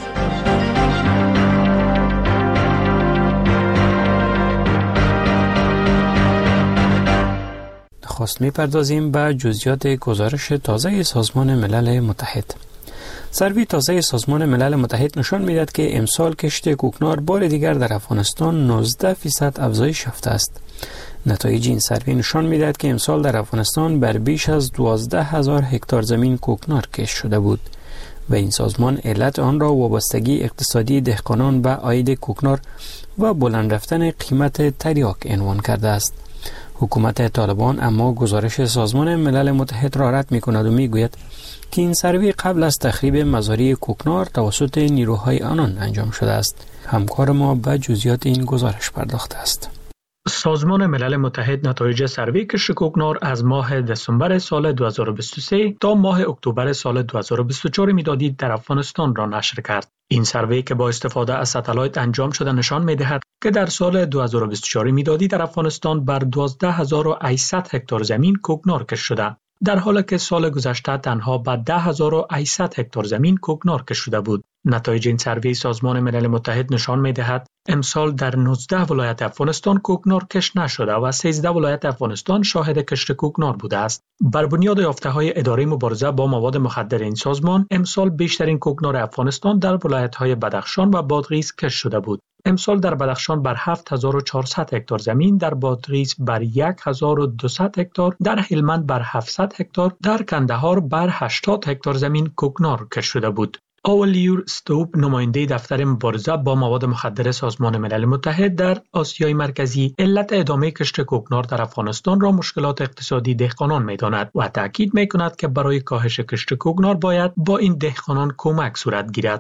نخست می‌پردازیم به جزئیات گزارش تازه سازمان ملل متحد. سروی تازه سازمان ملل متحد نشان می‌دهد که امسال کشت کوکنار بار دیگر در افغانستان 19% افزایش یافته است. نتایج این سروی نشان می‌دهد که امسال در افغانستان بر بیش از 12,000 هکتار زمین کوکنار کشت شده بود و این سازمان علت آن را وابستگی اقتصادی دهقانان به عاید کوکنار و بلند رفتن قیمت تریاک عنوان کرده است. حکومت طالبان اما گزارش سازمان ملل متحد را رد می‌کند و می‌گوید که این سروی قبل از تخریب مزارع کوکنار توسط نیروهای آنان انجام شده است. همکار ما به جزئیات این گزارش پرداخته است. سازمان ملل متحد نتایج سروی کشت کوکنار از ماه دسامبر سال 2023 تا ماه اکتبر سال 2024 میلادی در افغانستان را نشر کرد. این سروی که با استفاده از ستلایت انجام شده نشان می‌دهد که در سال 2024 میلادی در افغانستان بر 12,800 هکتار زمین کوکنار کشت شده، در حالی که سال گذشته تنها به 10,800 هکتار زمین کوکنار کشت شده بود. نتایج این سروی سازمان ملل متحد نشان می‌دهد امسال در 19 ولایت افغانستان کوکنار کشت نشده و 13 ولایت افغانستان شاهد کشت کوکنار بوده است. بر بنیاد یافته‌های اداره مبارزه با مواد مخدر این سازمان، امسال بیشترین کوکنار افغانستان در ولایت‌های بدخشان و بادغیس کشت شده بود. امسال در بدخشان بر 7400 هکتار زمین، در بادغیس بر 1200 هکتار، در هلمند بر 700 هکتار، در کندهار بر 80 هکتار زمین کوکنار کشت شده بود. اولیور ستوپ، نماینده دفتر مبارزه با مواد مخدر سازمان ملل متحد در آسیای مرکزی، علت ادامه کشت کوکنار در افغانستان را مشکلات اقتصادی دهقانان می‌داند و تاکید می‌کند که برای کاهش کشت کوکنار باید با این دهقانان کمک صورت گیرد.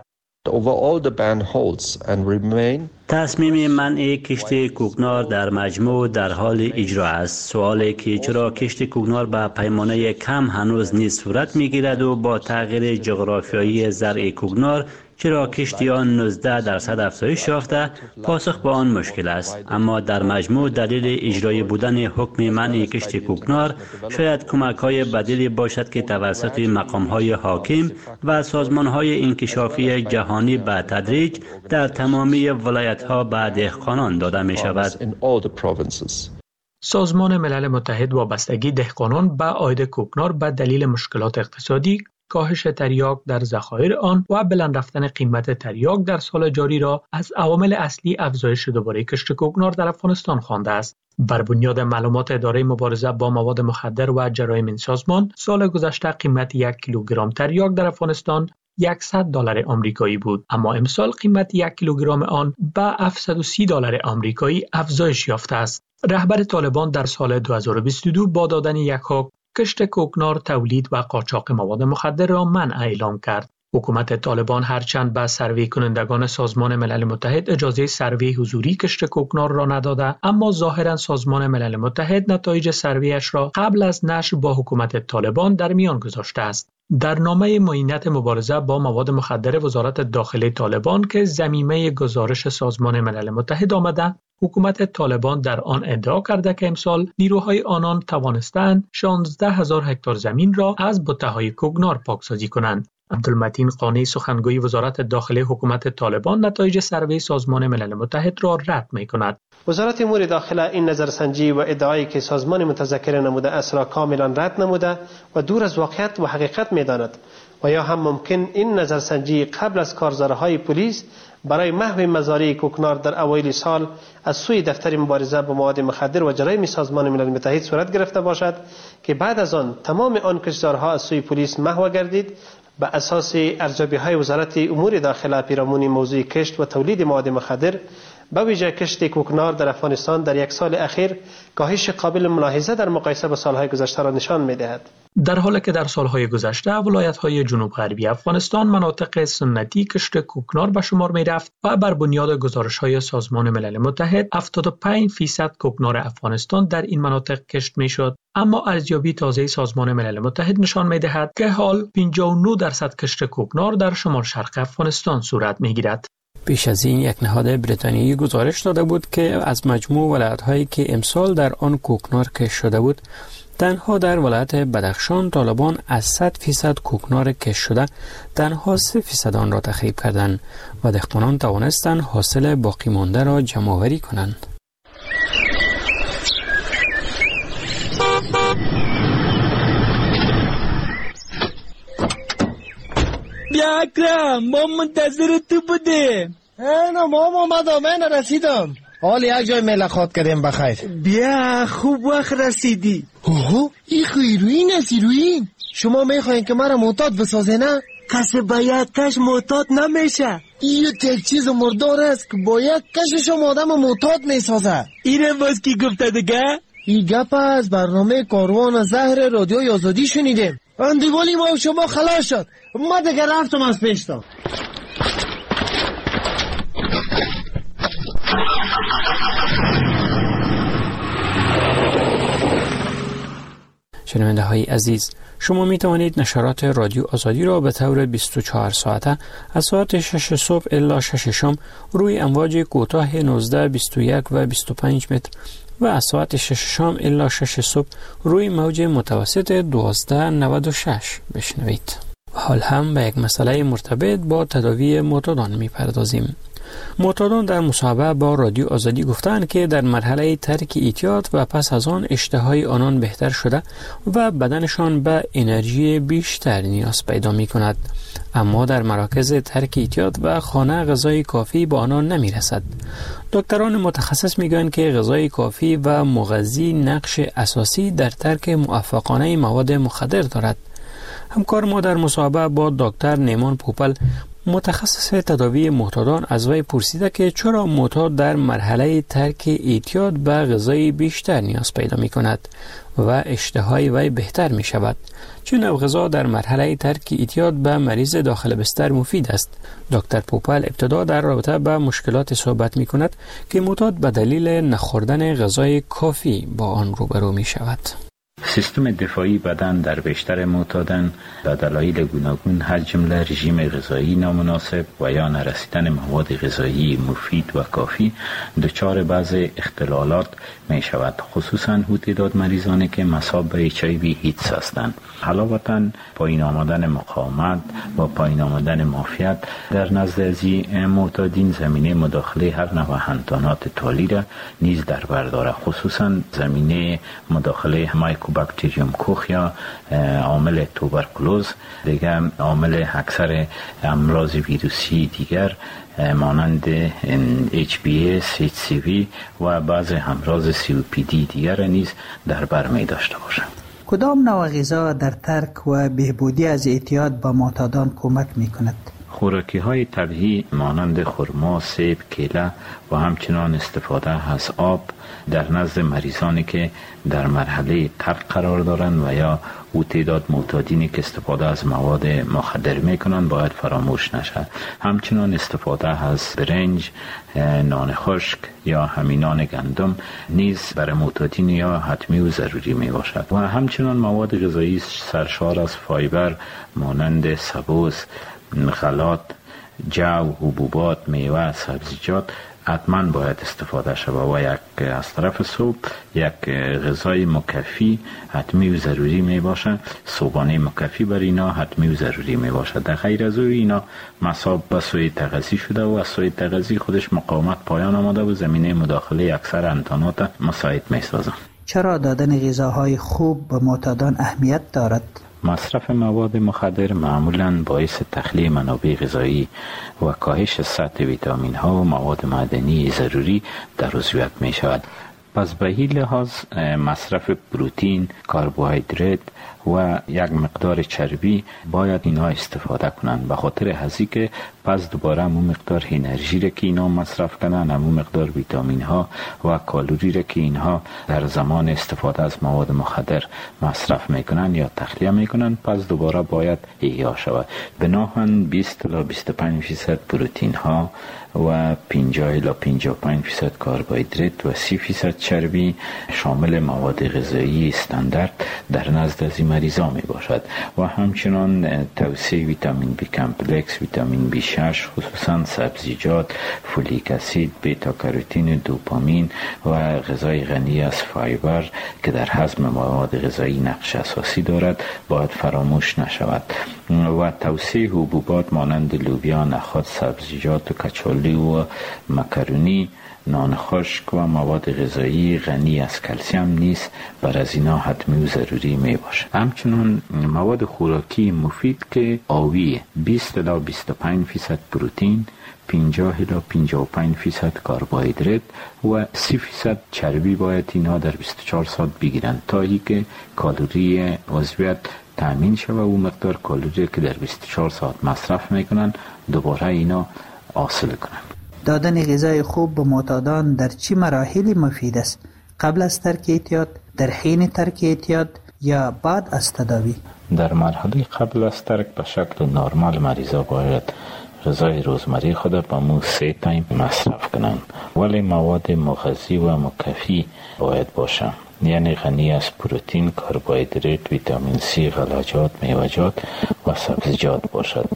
تصمیم منع کشت کوکنار در مجموع در حال اجرا است. سوالی که چرا کشت کوکنار به پیمانه کم هنوز نیز صورت می‌گیرد و با تغییر جغرافیایی زرع کوکنار چرا کشتی آن 19% افزایش یافته، پاسخ به آن مشکل است. اما در مجموع دلیل اجرای بودن حکم منع کشت کوکنار شاید کمک‌های بدیلی باشد که توسط مقام‌های حاکم و سازمان‌های انکشافی جهانی به تدریج در تمامی ولایت‌ها به دهقانان داده می‌شود. سازمان ملل متحد وابستگی دهقانان به عاید کوکنار به دلیل مشکلات اقتصادی، کاهش تریاک در ذخایر آن و بلند رفتن قیمت تریاک در سال جاری را از عوامل اصلی افزایش دوباره کشت کوکنار در افغانستان خوانده است. بر بنیاد معلومات اداره مبارزه با مواد مخدر و جرایم این سازمان، سال گذشته قیمت 1 کیلوگرم تریاک در افغانستان $100 آمریکایی بود، اما امسال قیمت 1 کیلوگرم آن به $730 آمریکایی افزایش یافته است. رهبر طالبان در سال 2022 با دادن یک حکم کشت کوکنار، تولید و قاچاق مواد مخدر را منع اعلام کرد. حکومت طالبان هرچند به سروی کنندگان سازمان ملل متحد اجازه سروی حضوری کشت کوکنار را نداده، اما ظاهرا سازمان ملل متحد نتایج سرویش را قبل از نشر با حکومت طالبان در میان گذاشته است. در نامه معینت مبارزه با مواد مخدر وزارت داخلی طالبان که ضمیمه گزارش سازمان ملل متحد آمده، حکومت طالبان در آن ادعا کرده که امسال نیروهای آنان توانستند 16,000 هکتار زمین را از بته‌های کوکنار پاکسازی کنند. عبدالمتین قانی، سخنگوی وزارت داخلی حکومت طالبان، نتایج سروی سازمان ملل متحد را رد می‌کند. وزارت امور داخله این نظرسنجی و ادعایی که سازمان متذکر نموده است را کاملا رد نموده و دور از واقعیت و حقیقت می‌داند و یا هم ممکن این نظرسنجی قبل از کارزارهای پلیس برای محو مزارع کوکنار در اوایل سال از سوی دفتر مبارزه با مواد مخدر و جرایم سازمان ملل متحد صورت گرفته باشد که بعد از آن تمام آن کشتارها از سوی پلیس محو گردید. به اساس ارزیابی‌های وزارت امور داخله پیرامون موضوع کشت و تولید مواد مخدر به ویژه کشت کوکنار در افغانستان در یک سال اخیر کاهش قابل ملاحظه در مقایسه با سالهای گذشته را نشان می‌دهد. در حالی که در سالهای گذشته ولایت‌های جنوب غربی افغانستان مناطق سنتی کشت کوکنار به شمار می‌رفت و بر بنیاد گزارش‌های سازمان ملل متحد 75% کوکنار افغانستان در این مناطق کشت می‌شد، اما ارزیابی تازه سازمان ملل متحد نشان می‌دهد که حال 59% کشت کوکنار در شمال شرق افغانستان صورت می‌گیرد. پیش از این یک نهاد بریتانیایی گزارش داده بود که از مجموع ولایت‌هایی که امسال در آن کوکنار کشت شده بود، تنها در ولایت بدخشان طالبان از 100% کوکنار کشت شده تنها 3% آن را تخریب کردند و دهقانان توانستند حاصل باقی مانده را جمع‌آوری کنند. بیا اکرم، ما منتظر تو بودیم. نه ما اومدم، من رسیدم. حال یک جای ملاقات کردیم بخیر. بیا خوب وقت رسیدی. اوه این خیروین است ایروین. شما میخواین که مرا معتاد بسازه نه؟ کسی با یک کش معتاد نمیشه. این یک چیز مردار است که با یک کشش آدم معتاد میسازه. اینه باز کی گفته دیگه؟ این گپ از برنامه کاروان زهر رادیوی آزادی شنیدیم. اندیوالی ما و شما خلاص شد. ما دیگه رفتم از پیشتم. شنونده های عزیز، شما می توانید نشرات رادیو آزادی را به طور 24 ساعته از ساعت 6 صبح الی 6 شام روی امواج کوتاه 19، 21 و 25 متر و از ساعت 6 شام الی 6 صبح روی موج متوسط 1296 بشنوید. حال هم به یک مسئله مرتبط با تداوی معتادان می پردازیم. معتادان در مصاحبه با رادیو آزادی گفتند که در مرحله ترک اعتیاد و پس از آن اشتهای آنان بهتر شده و بدنشان به انرژی بیشتر نیاز پیدا می کند، اما در مراکز ترک اعتیاد و خانه غذای کافی با آنان نمی رسد. دکتران متخصص می گویند که غذای کافی و مغذی نقش اساسی در ترک موفقانه مواد مخدر دارد. همکار ما در مصاحبه با دکتر نیمان پوپل متخصص تداوی معتادان از وی پرسیده که چرا معتاد در مرحله ترک اعتیاد به غذای بیشتر نیاز پیدا می کند و اشتهای وی بهتر می شود. چه نوع غذا در مرحله ترک اعتیاد به مریض داخل بستر مفید است؟ دکتر پوپل ابتدا در رابطه با مشکلات صحبت می کند که معتاد به دلیل نخوردن غذای کافی با آن روبرو می شود. سیستم دفاعی بدن در بیشتر معتادان به دلایل گوناگون از جمله رژیم غذایی نامناسب و یا نرسیدن مواد غذایی مفید و کافی دچار بعض اختلالات می شود، خصوصا تعداد مریضانی که مصاب به HIV ایدز هستند. علاوه پایین آمدن مقاومت و پایین آمدن معافیت در نزد از معتادین زمینه مداخله هر نوع حیوانات تالی را نیز در بر دارد، خصوصا زمینه مداخله مایکوباکتریوم کوخ یا عامل توبرکلوز، دیگر عامل اکثر امراض ویروسی دیگر مانند HBS، HCV و بعض امراض COPD دیگر نیز در بر می داشته باشند. کدام نوع غذا در ترک و بهبودی از اعتیاد با معتادان کمک می کند؟ خوراکی های طبیعی مانند خرما، سیب، کیله و همچنان استفاده از آب در نزد مریضانی که در مرحله ترک قرار دارند و یا او تعداد معتادینی که استفاده از مواد مخدر میکنند باید فراموش نشد. همچنان استفاده از برنج، نان خشک یا همین نان گندم نیز برای معتادین یا حتمی و ضروری می باشد و همچنان مواد غذایی سرشار از فایبر مانند سبوس، غلات، جو، حبوبات، میوه، سبزیجات حتما باید استفاده شود و یک از طرف صبح یک غذای مکفی حتمی و ضروری می باشد. صبحانه مکفی بر اینا حتمی و ضروری می باشد. در غیر از اینا مصاب به سوی تغذی شده و از سوی تغذی خودش مقاومت پایان آمده و زمینه مداخله اکثر انتانات مساعد می سازد. چرا دادن غذاهای خوب به معتادان اهمیت دارد؟ مصرف مواد مخدر معمولاً باعث تخلیه منابع غذایی و کاهش سطح ویتامین ها و مواد معدنی ضروری در عضویت می شود. پس به این لحاظ مصرف پروتئین، کربوهیدرات و یک مقدار چربی باید اینها استفاده کنند، به خاطر هزی که پس دوباره همون مقدار انرژی را که اینها مصرف کنند، همون مقدار ویتامین ها و کالری را که اینها در زمان استفاده از مواد مخدر مصرف میکنند یا تخلیه میکنند پس دوباره باید احیا شود. بناهن 20 تا 25% پروتئین ها و 50 تا 55% کربوهیدرات و 30% چربی شامل مواد غذایی استاندارد در نزد از این مریضا می باشد و همچنان توسعه ویتامین بی کمپلکس، ویتامین بی 6 خصوصا سبزیجات، فولیک اسید، بیتا کاروتین، دوپامین و غذای غنی از فایبر که در هضم مواد غذایی نقش اساسی دارد باید فراموش نشود و توسعه حبوبات مانند لوبیا، نخود، سبزیجات و کچالو و مکرونی نان خشک و مواد غذایی غنی از کلسیم نیز بر از اینا حتمی و ضروری می باشه. همچنین مواد خوراکی مفید که آوی 20 الی 25% پروتئین، 50 الی 55% کربوهیدرات و 30% چربی باید اینا در 24 ساعت بگیرن تا اینکه کالری عضویت تامین شود و مقدار کالری که در 24 ساعت مصرف میکنن دوباره اینا حاصل کنن. دادن غذای خوب به معتادان در چه مراحلی مفید است؟ قبل از ترک اعتیاد، در حین ترک اعتیاد یا بعد از تداوی؟ در مرحله قبل از ترک به شکل نرمال مریضا باید غذای روزمره خود به مو 3 تایم مصرف کنند، ولی مواد مغذی و مکفی باید باشند، یعنی غنی از پروتئین، کربوهیدرات، ویتامین C، غلجات، میوه‌جات و سبزیجات باشد.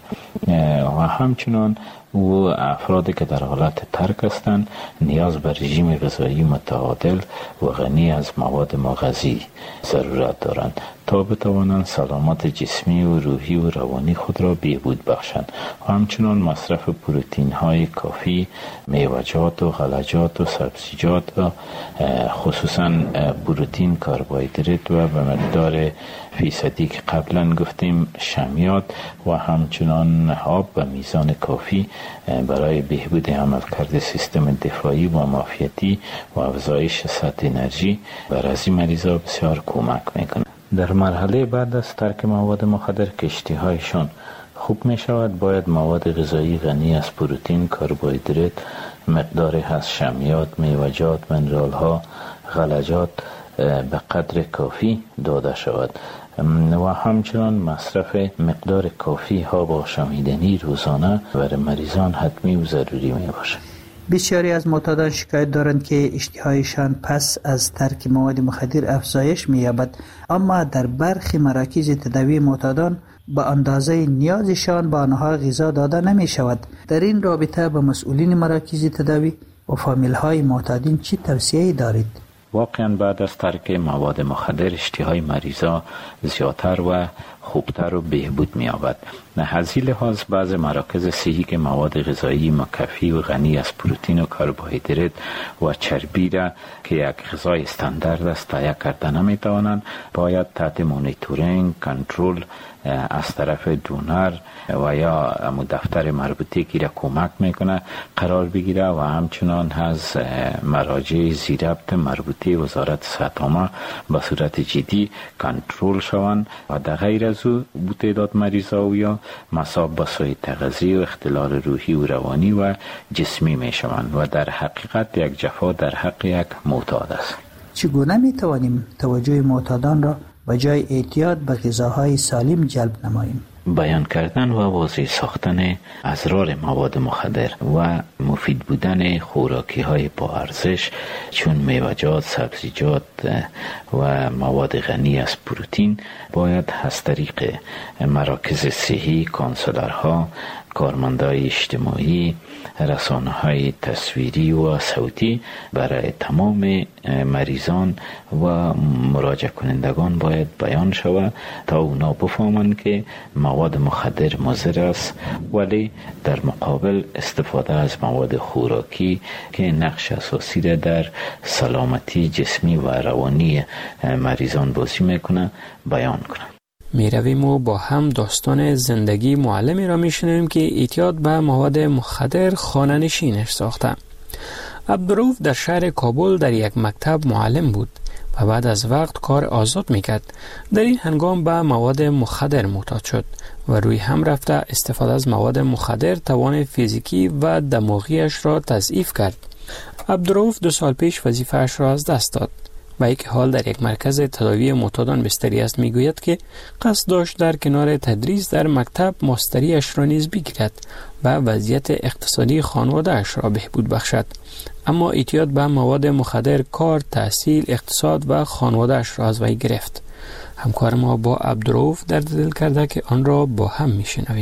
و همچنان و افرادی که در حالت ترک هستند نیاز به رژیم غذایی متعادل و غنی از مواد مغذی ضرورت دارند تا بتوانند سلامت جسمی و روحی و روانی خود را بهبود بخشند. و همچنان مصرف پروتئین های کافی، میوه‌جات و غلجات و سبزیجات و خصوصا پروتئین، کربوهیدرات و به مقدار فیصدی که قبلا گفتیم شمیات و همچنان آب به میزان کافی برای بهبود عملکرد سیستم دفاعی و معافیتی و افزایش سطح انرژی بر از این مریضا بسیار کمک میکنه. در مرحله بعد از ترک مواد مخدر که اشتهایشان خوب می شود باید مواد غذایی غنی از پروتئین، کربوهیدرات، مقداری از شمیات، میوه‌جات، منرال ها، غلجات به قدر کافی داده شود و همچنان مصرف مقدار کافی ها با شامیدنی روزانه برای مریضان حتمی و ضروری می باشد. بسیاری از معتادان شکایت دارند که اشتهایشان پس از ترک مواد مخدر افزایش می‌یابد، اما در برخی مراکز تداوی معتادان به اندازه نیازشان به آنها غذا داده نمی شود. در این رابطه به مسئولین مراکز تداوی و فامیل‌های معتادین چه توصیه‌ای دارید؟ واقعا بعد از ترک مواد مخدر اشتهای مریضا زیادتر و خوبتر و بهبود می‌یابد. از این لحاظ بعض مراکز صحی که مواد غذایی مکفی و غنی از پروتئین و کربوهیدرات و چربی را که یک غذای استاندارد است تهیه کرده نمی‌توانند، باید تحت مانیتورینگ، کنترل از طرف دونر و یا دفتر مربوطه که را کمک میکنه قرار بگیره و همچنان از مراجع زیربط مربوطه وزارت صحت عامه به صورت جدی کنترل شوند و در غیر از او تعداد مریضا و یا مصاب به سوء تغذیه و اختلال روحی و روانی و جسمی میشوند و در حقیقت یک جفا در حق یک معتاد است. چگونه میتوانیم توجه معتادان را به جای اعتیاد به غذاهای سالم جلب نماییم؟ بیان کردن و واضح ساختن اضرار مواد مخدر و مفید بودن خوراکی های با ارزش چون میوه‌جات، سبزیجات و مواد غنی از پروتئین باید از طریق مراکز صحی، کانسلرها، کارمندای اجتماعی، رسانه‌های تصویری و صوتی برای تمام مریضان و مراجعه کنندگان باید بیان شود تا اونا بفهمند که مواد مخدر مضر است، ولی در مقابل استفاده از مواد خوراکی که نقش اساسی را در سلامتی جسمی و روانی مریضان بازی میکنه بیان کنند. می رویم و با هم داستان زندگی معلمی را می شنویم که اعتیاد به مواد مخدر خانه نشینش ساخته. عبدالرؤوف در شهر کابل در یک مکتب معلم بود و بعد از وقت کار آزاد می کرد. در این هنگام به مواد مخدر معتاد شد و روی هم رفته استفاده از مواد مخدر توان فیزیکی و دماغیش را تضعیف کرد. عبدالرؤوف 2 سال پیش وظیفه‌اش را از دست داد. با اینکه حال در یک مرکز تداوی معتادان بستری است میگوید که قصد داشت در کنار تدریس در مکتب ماستریش را نیز بگیرد و وضعیت اقتصادی خانواده‌اش را بهبود بخشد، اما اعتیاد به مواد مخدر کار، تحصیل، اقتصاد و خانواده‌اش را از وی گرفت. همکار ما با عبدالرؤوف در دل کرده که آن را با هم میشنویم.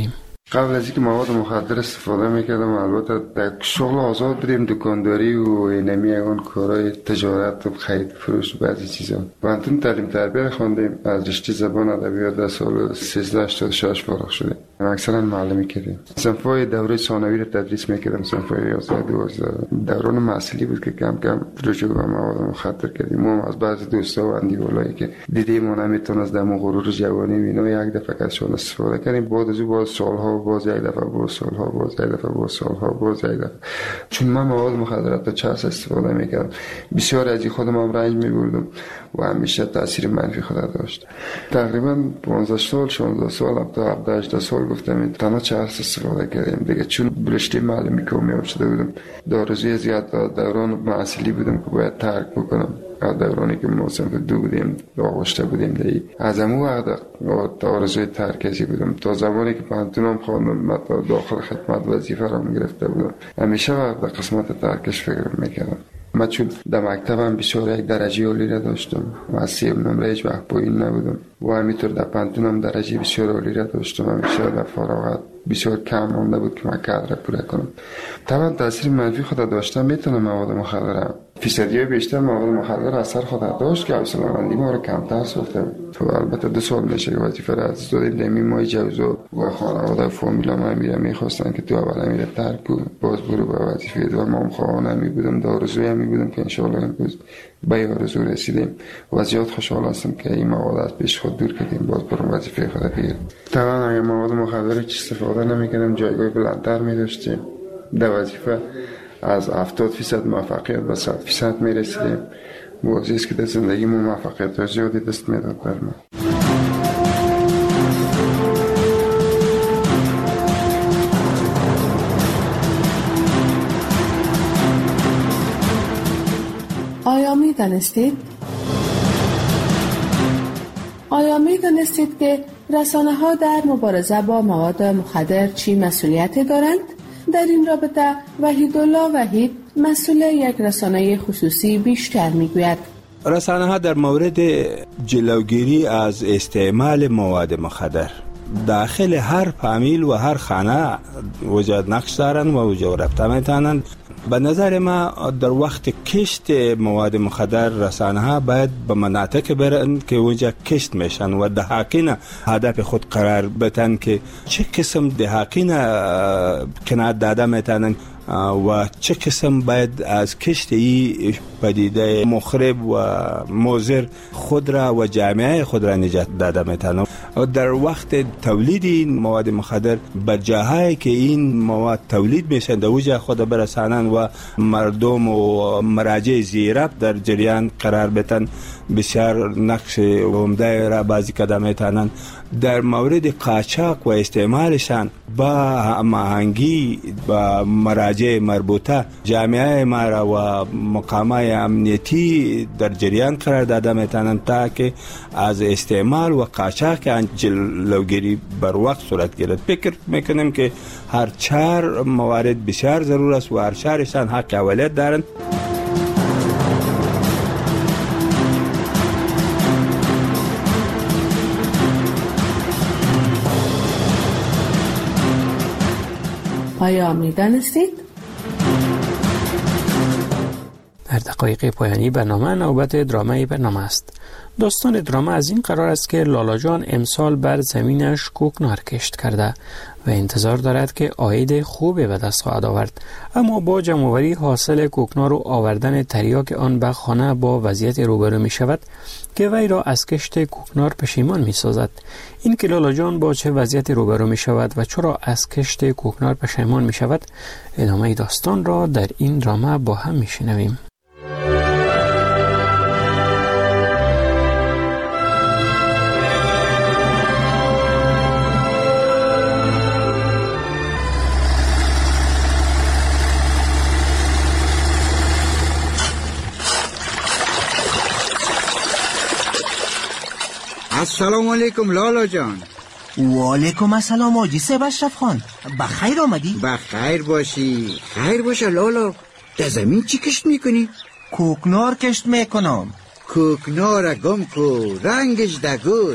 قبل از اینکه مواد مخدر استفاده میکردم، البته در شغل آزاد بودیم، دکانداری و اینمی اون کارهای تجارت و خرید فروش و بعضی چیزا. پانتون تعلیم تربیت خواندیم، از رشته زبان ادبیات در سال 1386 فارغ شدیم. اکثرا معلمی کردیم. صنف‌های دوره ثانوی رو تدریس میکردم، صنف‌های 11 12. دوران محصولی بود که کم کم رجوع به مواد مخدر کردیم. ما از بعضی دوستا و اندیولایی که دیدیم ما نمیتونست در غرور جوانی اینا یک دفعه ازشون استفاده کردیم. بعد از باز سالها باز یک دفعه باز سالها باز یک دفعه باز سالها باز یک دفعه. چون من مواد مخدرات رو چرس استفاده میکردم، بسیار از خودم هم رنج میبردم و همیشه تاثیر منفی خود داشت. تقریبا 15 سال 16 سال تا 18 سال گفتم تنها چرس استفاده کردیم دیگه، چون برشته معلمی که میام شده بودم، داروزی زیاد دوران معسلی بودم که باید ترک بکنم. دورانی که ما صنف 2 بودیم، آغشته بودیم دی از همون وقت آرزوی ترکزی بودم تا زمانی که پانتونم خواندم تا داخل خدمت وظیفه را گرفته بودم. همیشه وقت قسمت ترکش فکر میکردم. من چون در مکتبم بسیار یک درجه عالی را داشتم و از 3 نمره هیچ وقت پایین نبودم و همینطور در پانتونم درجه بسیار عالی را داشتم. همیشه در فراغت بسیار کم مانده بود که من کار را پوره کنم. طبعا تاثیر منفی خود داشتم. میتونم مواد مخدر فیصدی بیشتر مواد مخدر اثر خود داشت که حوصله‌مندی ما رو کمتر ساخته. تو البته 2 سال میشه که وظیفه را از دادیم. دمی مای جوزو و خانواده و فامیلا ما میخواستن که تو اول میره ترک کن، باز برو به وظیفه دو. ما خواهان میبودم، دارزوی هم میبودم که انشالله امروز به آرزو رسیدیم و زیاد خوشحال هستم که این مواد از پیش خود دور کردیم، باز برو وظیفه خود بگیریم. طبعا اگه مواد مخدر چی استفاده نمیکردم جایگاه بلندتر میداشتیم، در وظیفه از 70% موفقیت به 100% میرسیدیم. موضوعی است که در زندگی ما موفقیت زیادی دست میداد بر ما. آیا می دانستید که رسانه ها در مبارزه با مواد مخدر چی مسئولیتی دارند؟ در این رابطه وحیدالله وحید مسئول یک رسانه خصوصی بیشتر میگوید. رسانه ها در مورد جلوگیری از استعمال مواد مخدر داخل هر فامیل و هر خانه وجود نقش دارند و وجود رفته میتونند. به نظر ما در وقت کشت مواد مخدر رسانه ها باید به مناطق برند که اونجا کشت میشن و دهاقین هدف خود قرار بدن که چه قسم دهاقین کنار داده میتونن و چه قسم باید از کشت ای پدیده مخرب و مضر خود را و جامعه خود را نجات داده میتونن. در وقت تولید این مواد مخدر به جاهایی که این مواد تولید میشن در اوجا خود برسانن و مردم و مراجع زیراب در جریان قرار بدن، بسیار نقش عمده را بازی کرده میتونن. در مورد قاچاق و استعمالشان با هماهنگی با مراجع مربوطه جامعه ما را و مقامات امنیتی در جریان قرار داده میتونن تا که از استعمال و قاچاق جلوگیری بر وقت صورت گیرد. فکر میکنیم که هر 4 موارد بسیار ضرور است و هر 4شان حق اولیت دارند. آیا می دانستید؟ در دقایق پایانی برنامه نوبت درامه برنامه است. داستان درامه از این قرار است که لالا جان امسال بر زمینش کوکنار کشت کرده و انتظار دارد که عاید خوبی به دست خواهد آورد، اما با جمع‌آوری حاصل کوکنار و آوردن تریاک آن به خانه با وضعیت روبرو می شود که وی را از کشت کوکنار پشیمان می سازد. این که لالا جان با چه وضعیت روبرو می شود و چرا از کشت کوکنار پشیمان می شود، ادامه داستان را در این درامه با هم می شنویم. السلام علیکم لالا جان. و علیکم السلام آجی سیب اشرف خان، بخیر آمدی؟ بخیر باشی. خیر باشه لالا. در زمین چی کشت میکنی؟ کوکنار کشت میکنم. کوکنار گم کو، رنگش دگور.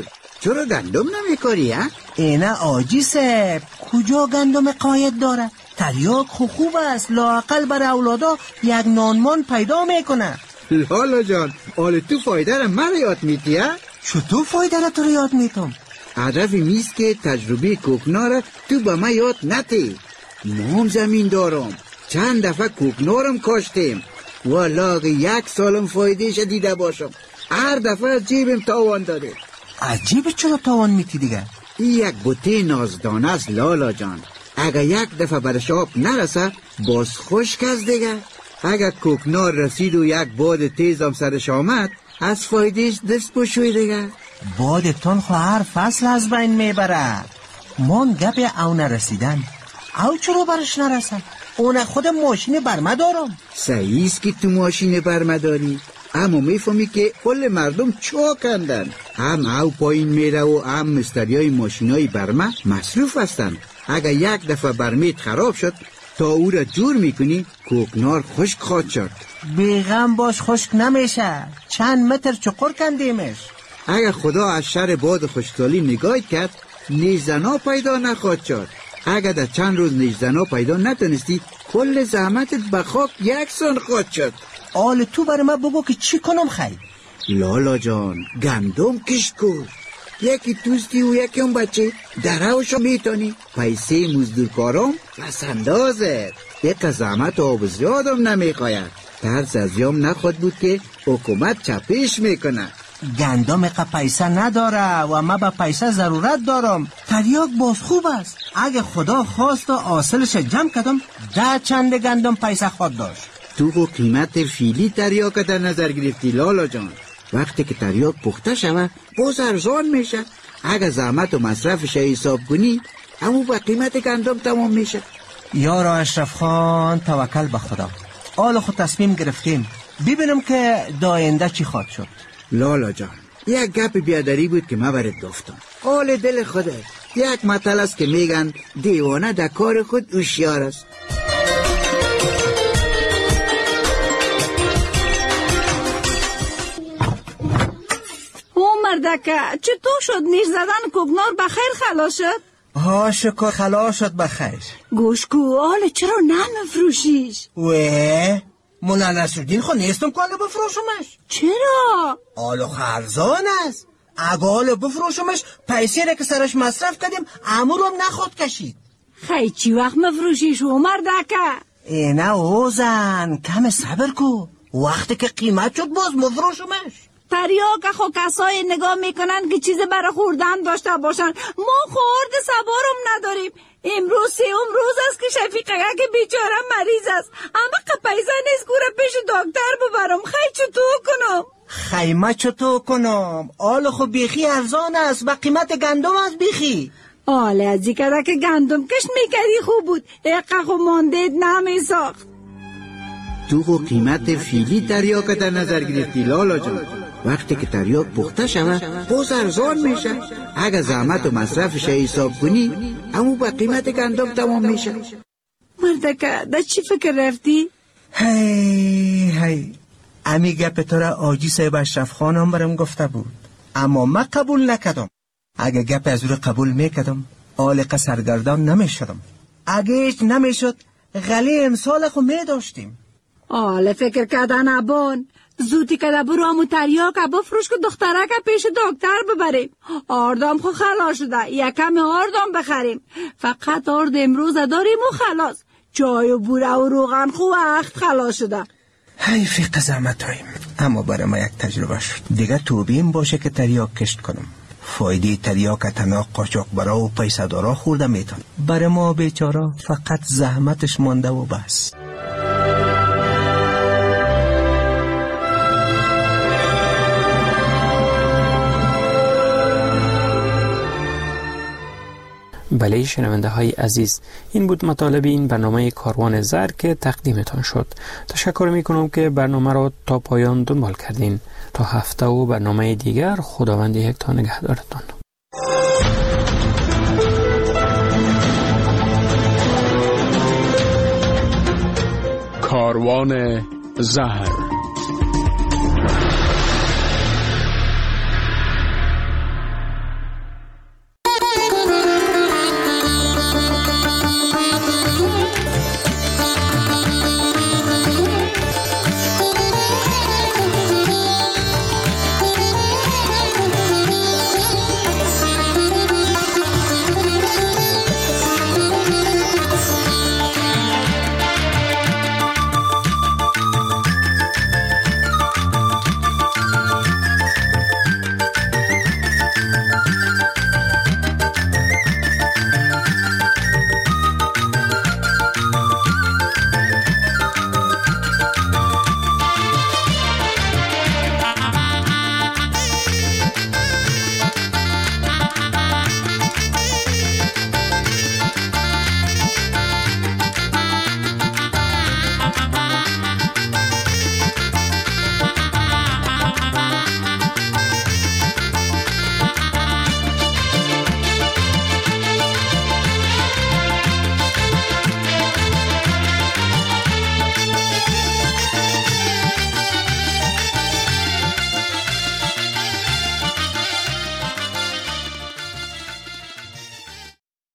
چرا گندم نمیکاری ها؟ اینه آجی صاحب کجا گندم قاید داره؟ تریاک خوب است، لااقل بر اولادا یک نانمان پیدا میکنه. لالا جان آل تو فایده را مرا یاد میتی ها؟ چطور فایده را تو را یاد میتم؟ هدف میست که تجربه کوکنار را تو به من یاد نتی. ما هم زمین دارم، چند دفعه کوکنارم کاشتیم و لاغ 1 سالم فایدهش دیده باشم. هر دفعه از جیبم تاوان داده. عجیبه چرا تاوان میتی دیگه؟ یک بوته نازدانه است لالا جان. اگه یک دفعه برش آب نرسه باز خشک است دیگه. اگه کوکنار رسید و یک باد تیزم سرش آمد از فایدهش دست بشوی دیگه. بادتون خو هر فصل از بین میبره. من گپ او نرسیدن او چرا برش نرسن؟ اون خود ماشین برمه دارم. صحیح است که تو ماشین برمه داری، اما میفهمی که کل مردم چا کندن. هم او پایین میره و هم مستریای ماشینای برمه مصروف هستن. اگه یک دفعه برمیت خراب شد تا او را جور میکنی کوکنار خشک خواهد شد. بیغم باش خشک نمیشه، چند متر چقر کندیمش. اگه خدا از شر باد خشکسالی نگاه کرد نیزنا پیدا نخواهد شد. اگه در چند روز نیزنا پیدا نتونستی کل زحمتت به خاک یکسان خواهد شد. آل تو برای من بگو که چی کنم خیلی؟ لالا جان گندم کشت کن. یکی توستی و یکی هم بچه دروشو میتونی. پیسه مزدورکارم پس اندازت. یک زحمت آب زیادم نمیخواید. ترس از یام نخواد بود که حکومت چپش میکنه. گندم پیسه نداره و من به پیسه ضرورت دارم. تریاک باز خوب است. اگه خدا خواست و حاصلش جمع کردم 10 چند گندم پیسه خود داشت. تو خو قیمت فیلی تریاک در نظر گرفتی لالا جان. وقتی که تریاک پخته شوه باز ارزان میشه. اگه زحمت و مصرفش حساب کنی همو با قیمت گندم تمام میشه. یارو اشرف خان توکل به خدا. حالا خود تصمیم گرفتیم ببینم که داینده چی خواهد شد. لالا جان یک گپ بیادری بود که من برات گفتم. حال دل خودت. یک متل است که میگن دیوانه در کار خود هوشیار است. مردکه چطور شد؟ نیش زدن کوکنار بخیر خلاص شد؟ ها شکر خلاص شد بخیر. گوشکو آله چرا نمیفروشیش؟ مولا نصرالدین خو نیستم که آله بفروشمش. چرا؟ آله خرزان است. اگه آله بفروشمش پیسه را که سرش مصرف کردیم امورم نخواد کشید. خیلی چی وقت مفروشیش و مردکه؟ اینه اوزن کم صبر کو. وقتی که قیمت شد باز مفروشمش. تریاک خو کسای نگاه میکنن که چیز برای خوردن داشته باشن. ما خورد سوارم نداریم. امروز 3 روز است که شفیقه که بیچاره مریض است. اما پیسه نیست گوره پیش دکتر ببرم. خیلی چطور کنم؟ خیمه چطور کنم؟ آل خو بیخی ارزان است. با قیمت گندم است بیخی. آله ازی که گندم کشت میکردی خوب بود. اقا خو ماندید نمیساخت. تو خو قیمت فیلی تریاک در نظر گرفتی لالا جان. وقتی که تریاک پخته شوه باز ارزان میشه. اگه زحمت و مصرفش حساب کنی همو با قیمت گندم تمام میشه. مردکه در چی فکر رفتی؟ هی امی گپ تو را آجی صاحب اشرف خانم برم گفته بود اما من قبول نکردم. اگه گپ از رو قبول میکردم آلقه سرگردان نمیشدم. اگه هیچ نمیشد غلی امسال خو میداشتیم. آله فکر کردن ابان زودی که برو همو تریاک بفروش که دخترک پیش دکتر ببریم. آردام خو خلاص شده. یکم آردام بخریم. فقط آرد امروز داریم و خلاص. چای و بوره و روغن خو وقت خلاص شده. حیفی زحمت هاییم. اما برای ما یک تجربه شد. دیگه توبیم باشه که تریاک کشت کنم. فایده تریاک تنها قاچاق برا و پیسه دارا خورده میتون. برای ما بیچاره فقط زحمتش مانده و بس. بله شنونده های عزیز، این بود مطالب این برنامه کاروان زر که تقدیمتان شد. تشکر می کنم که برنامه را تا پایان دنبال کردین. تا هفته و برنامه دیگر خداوند یکتا نگهدارتان. کاروان زهر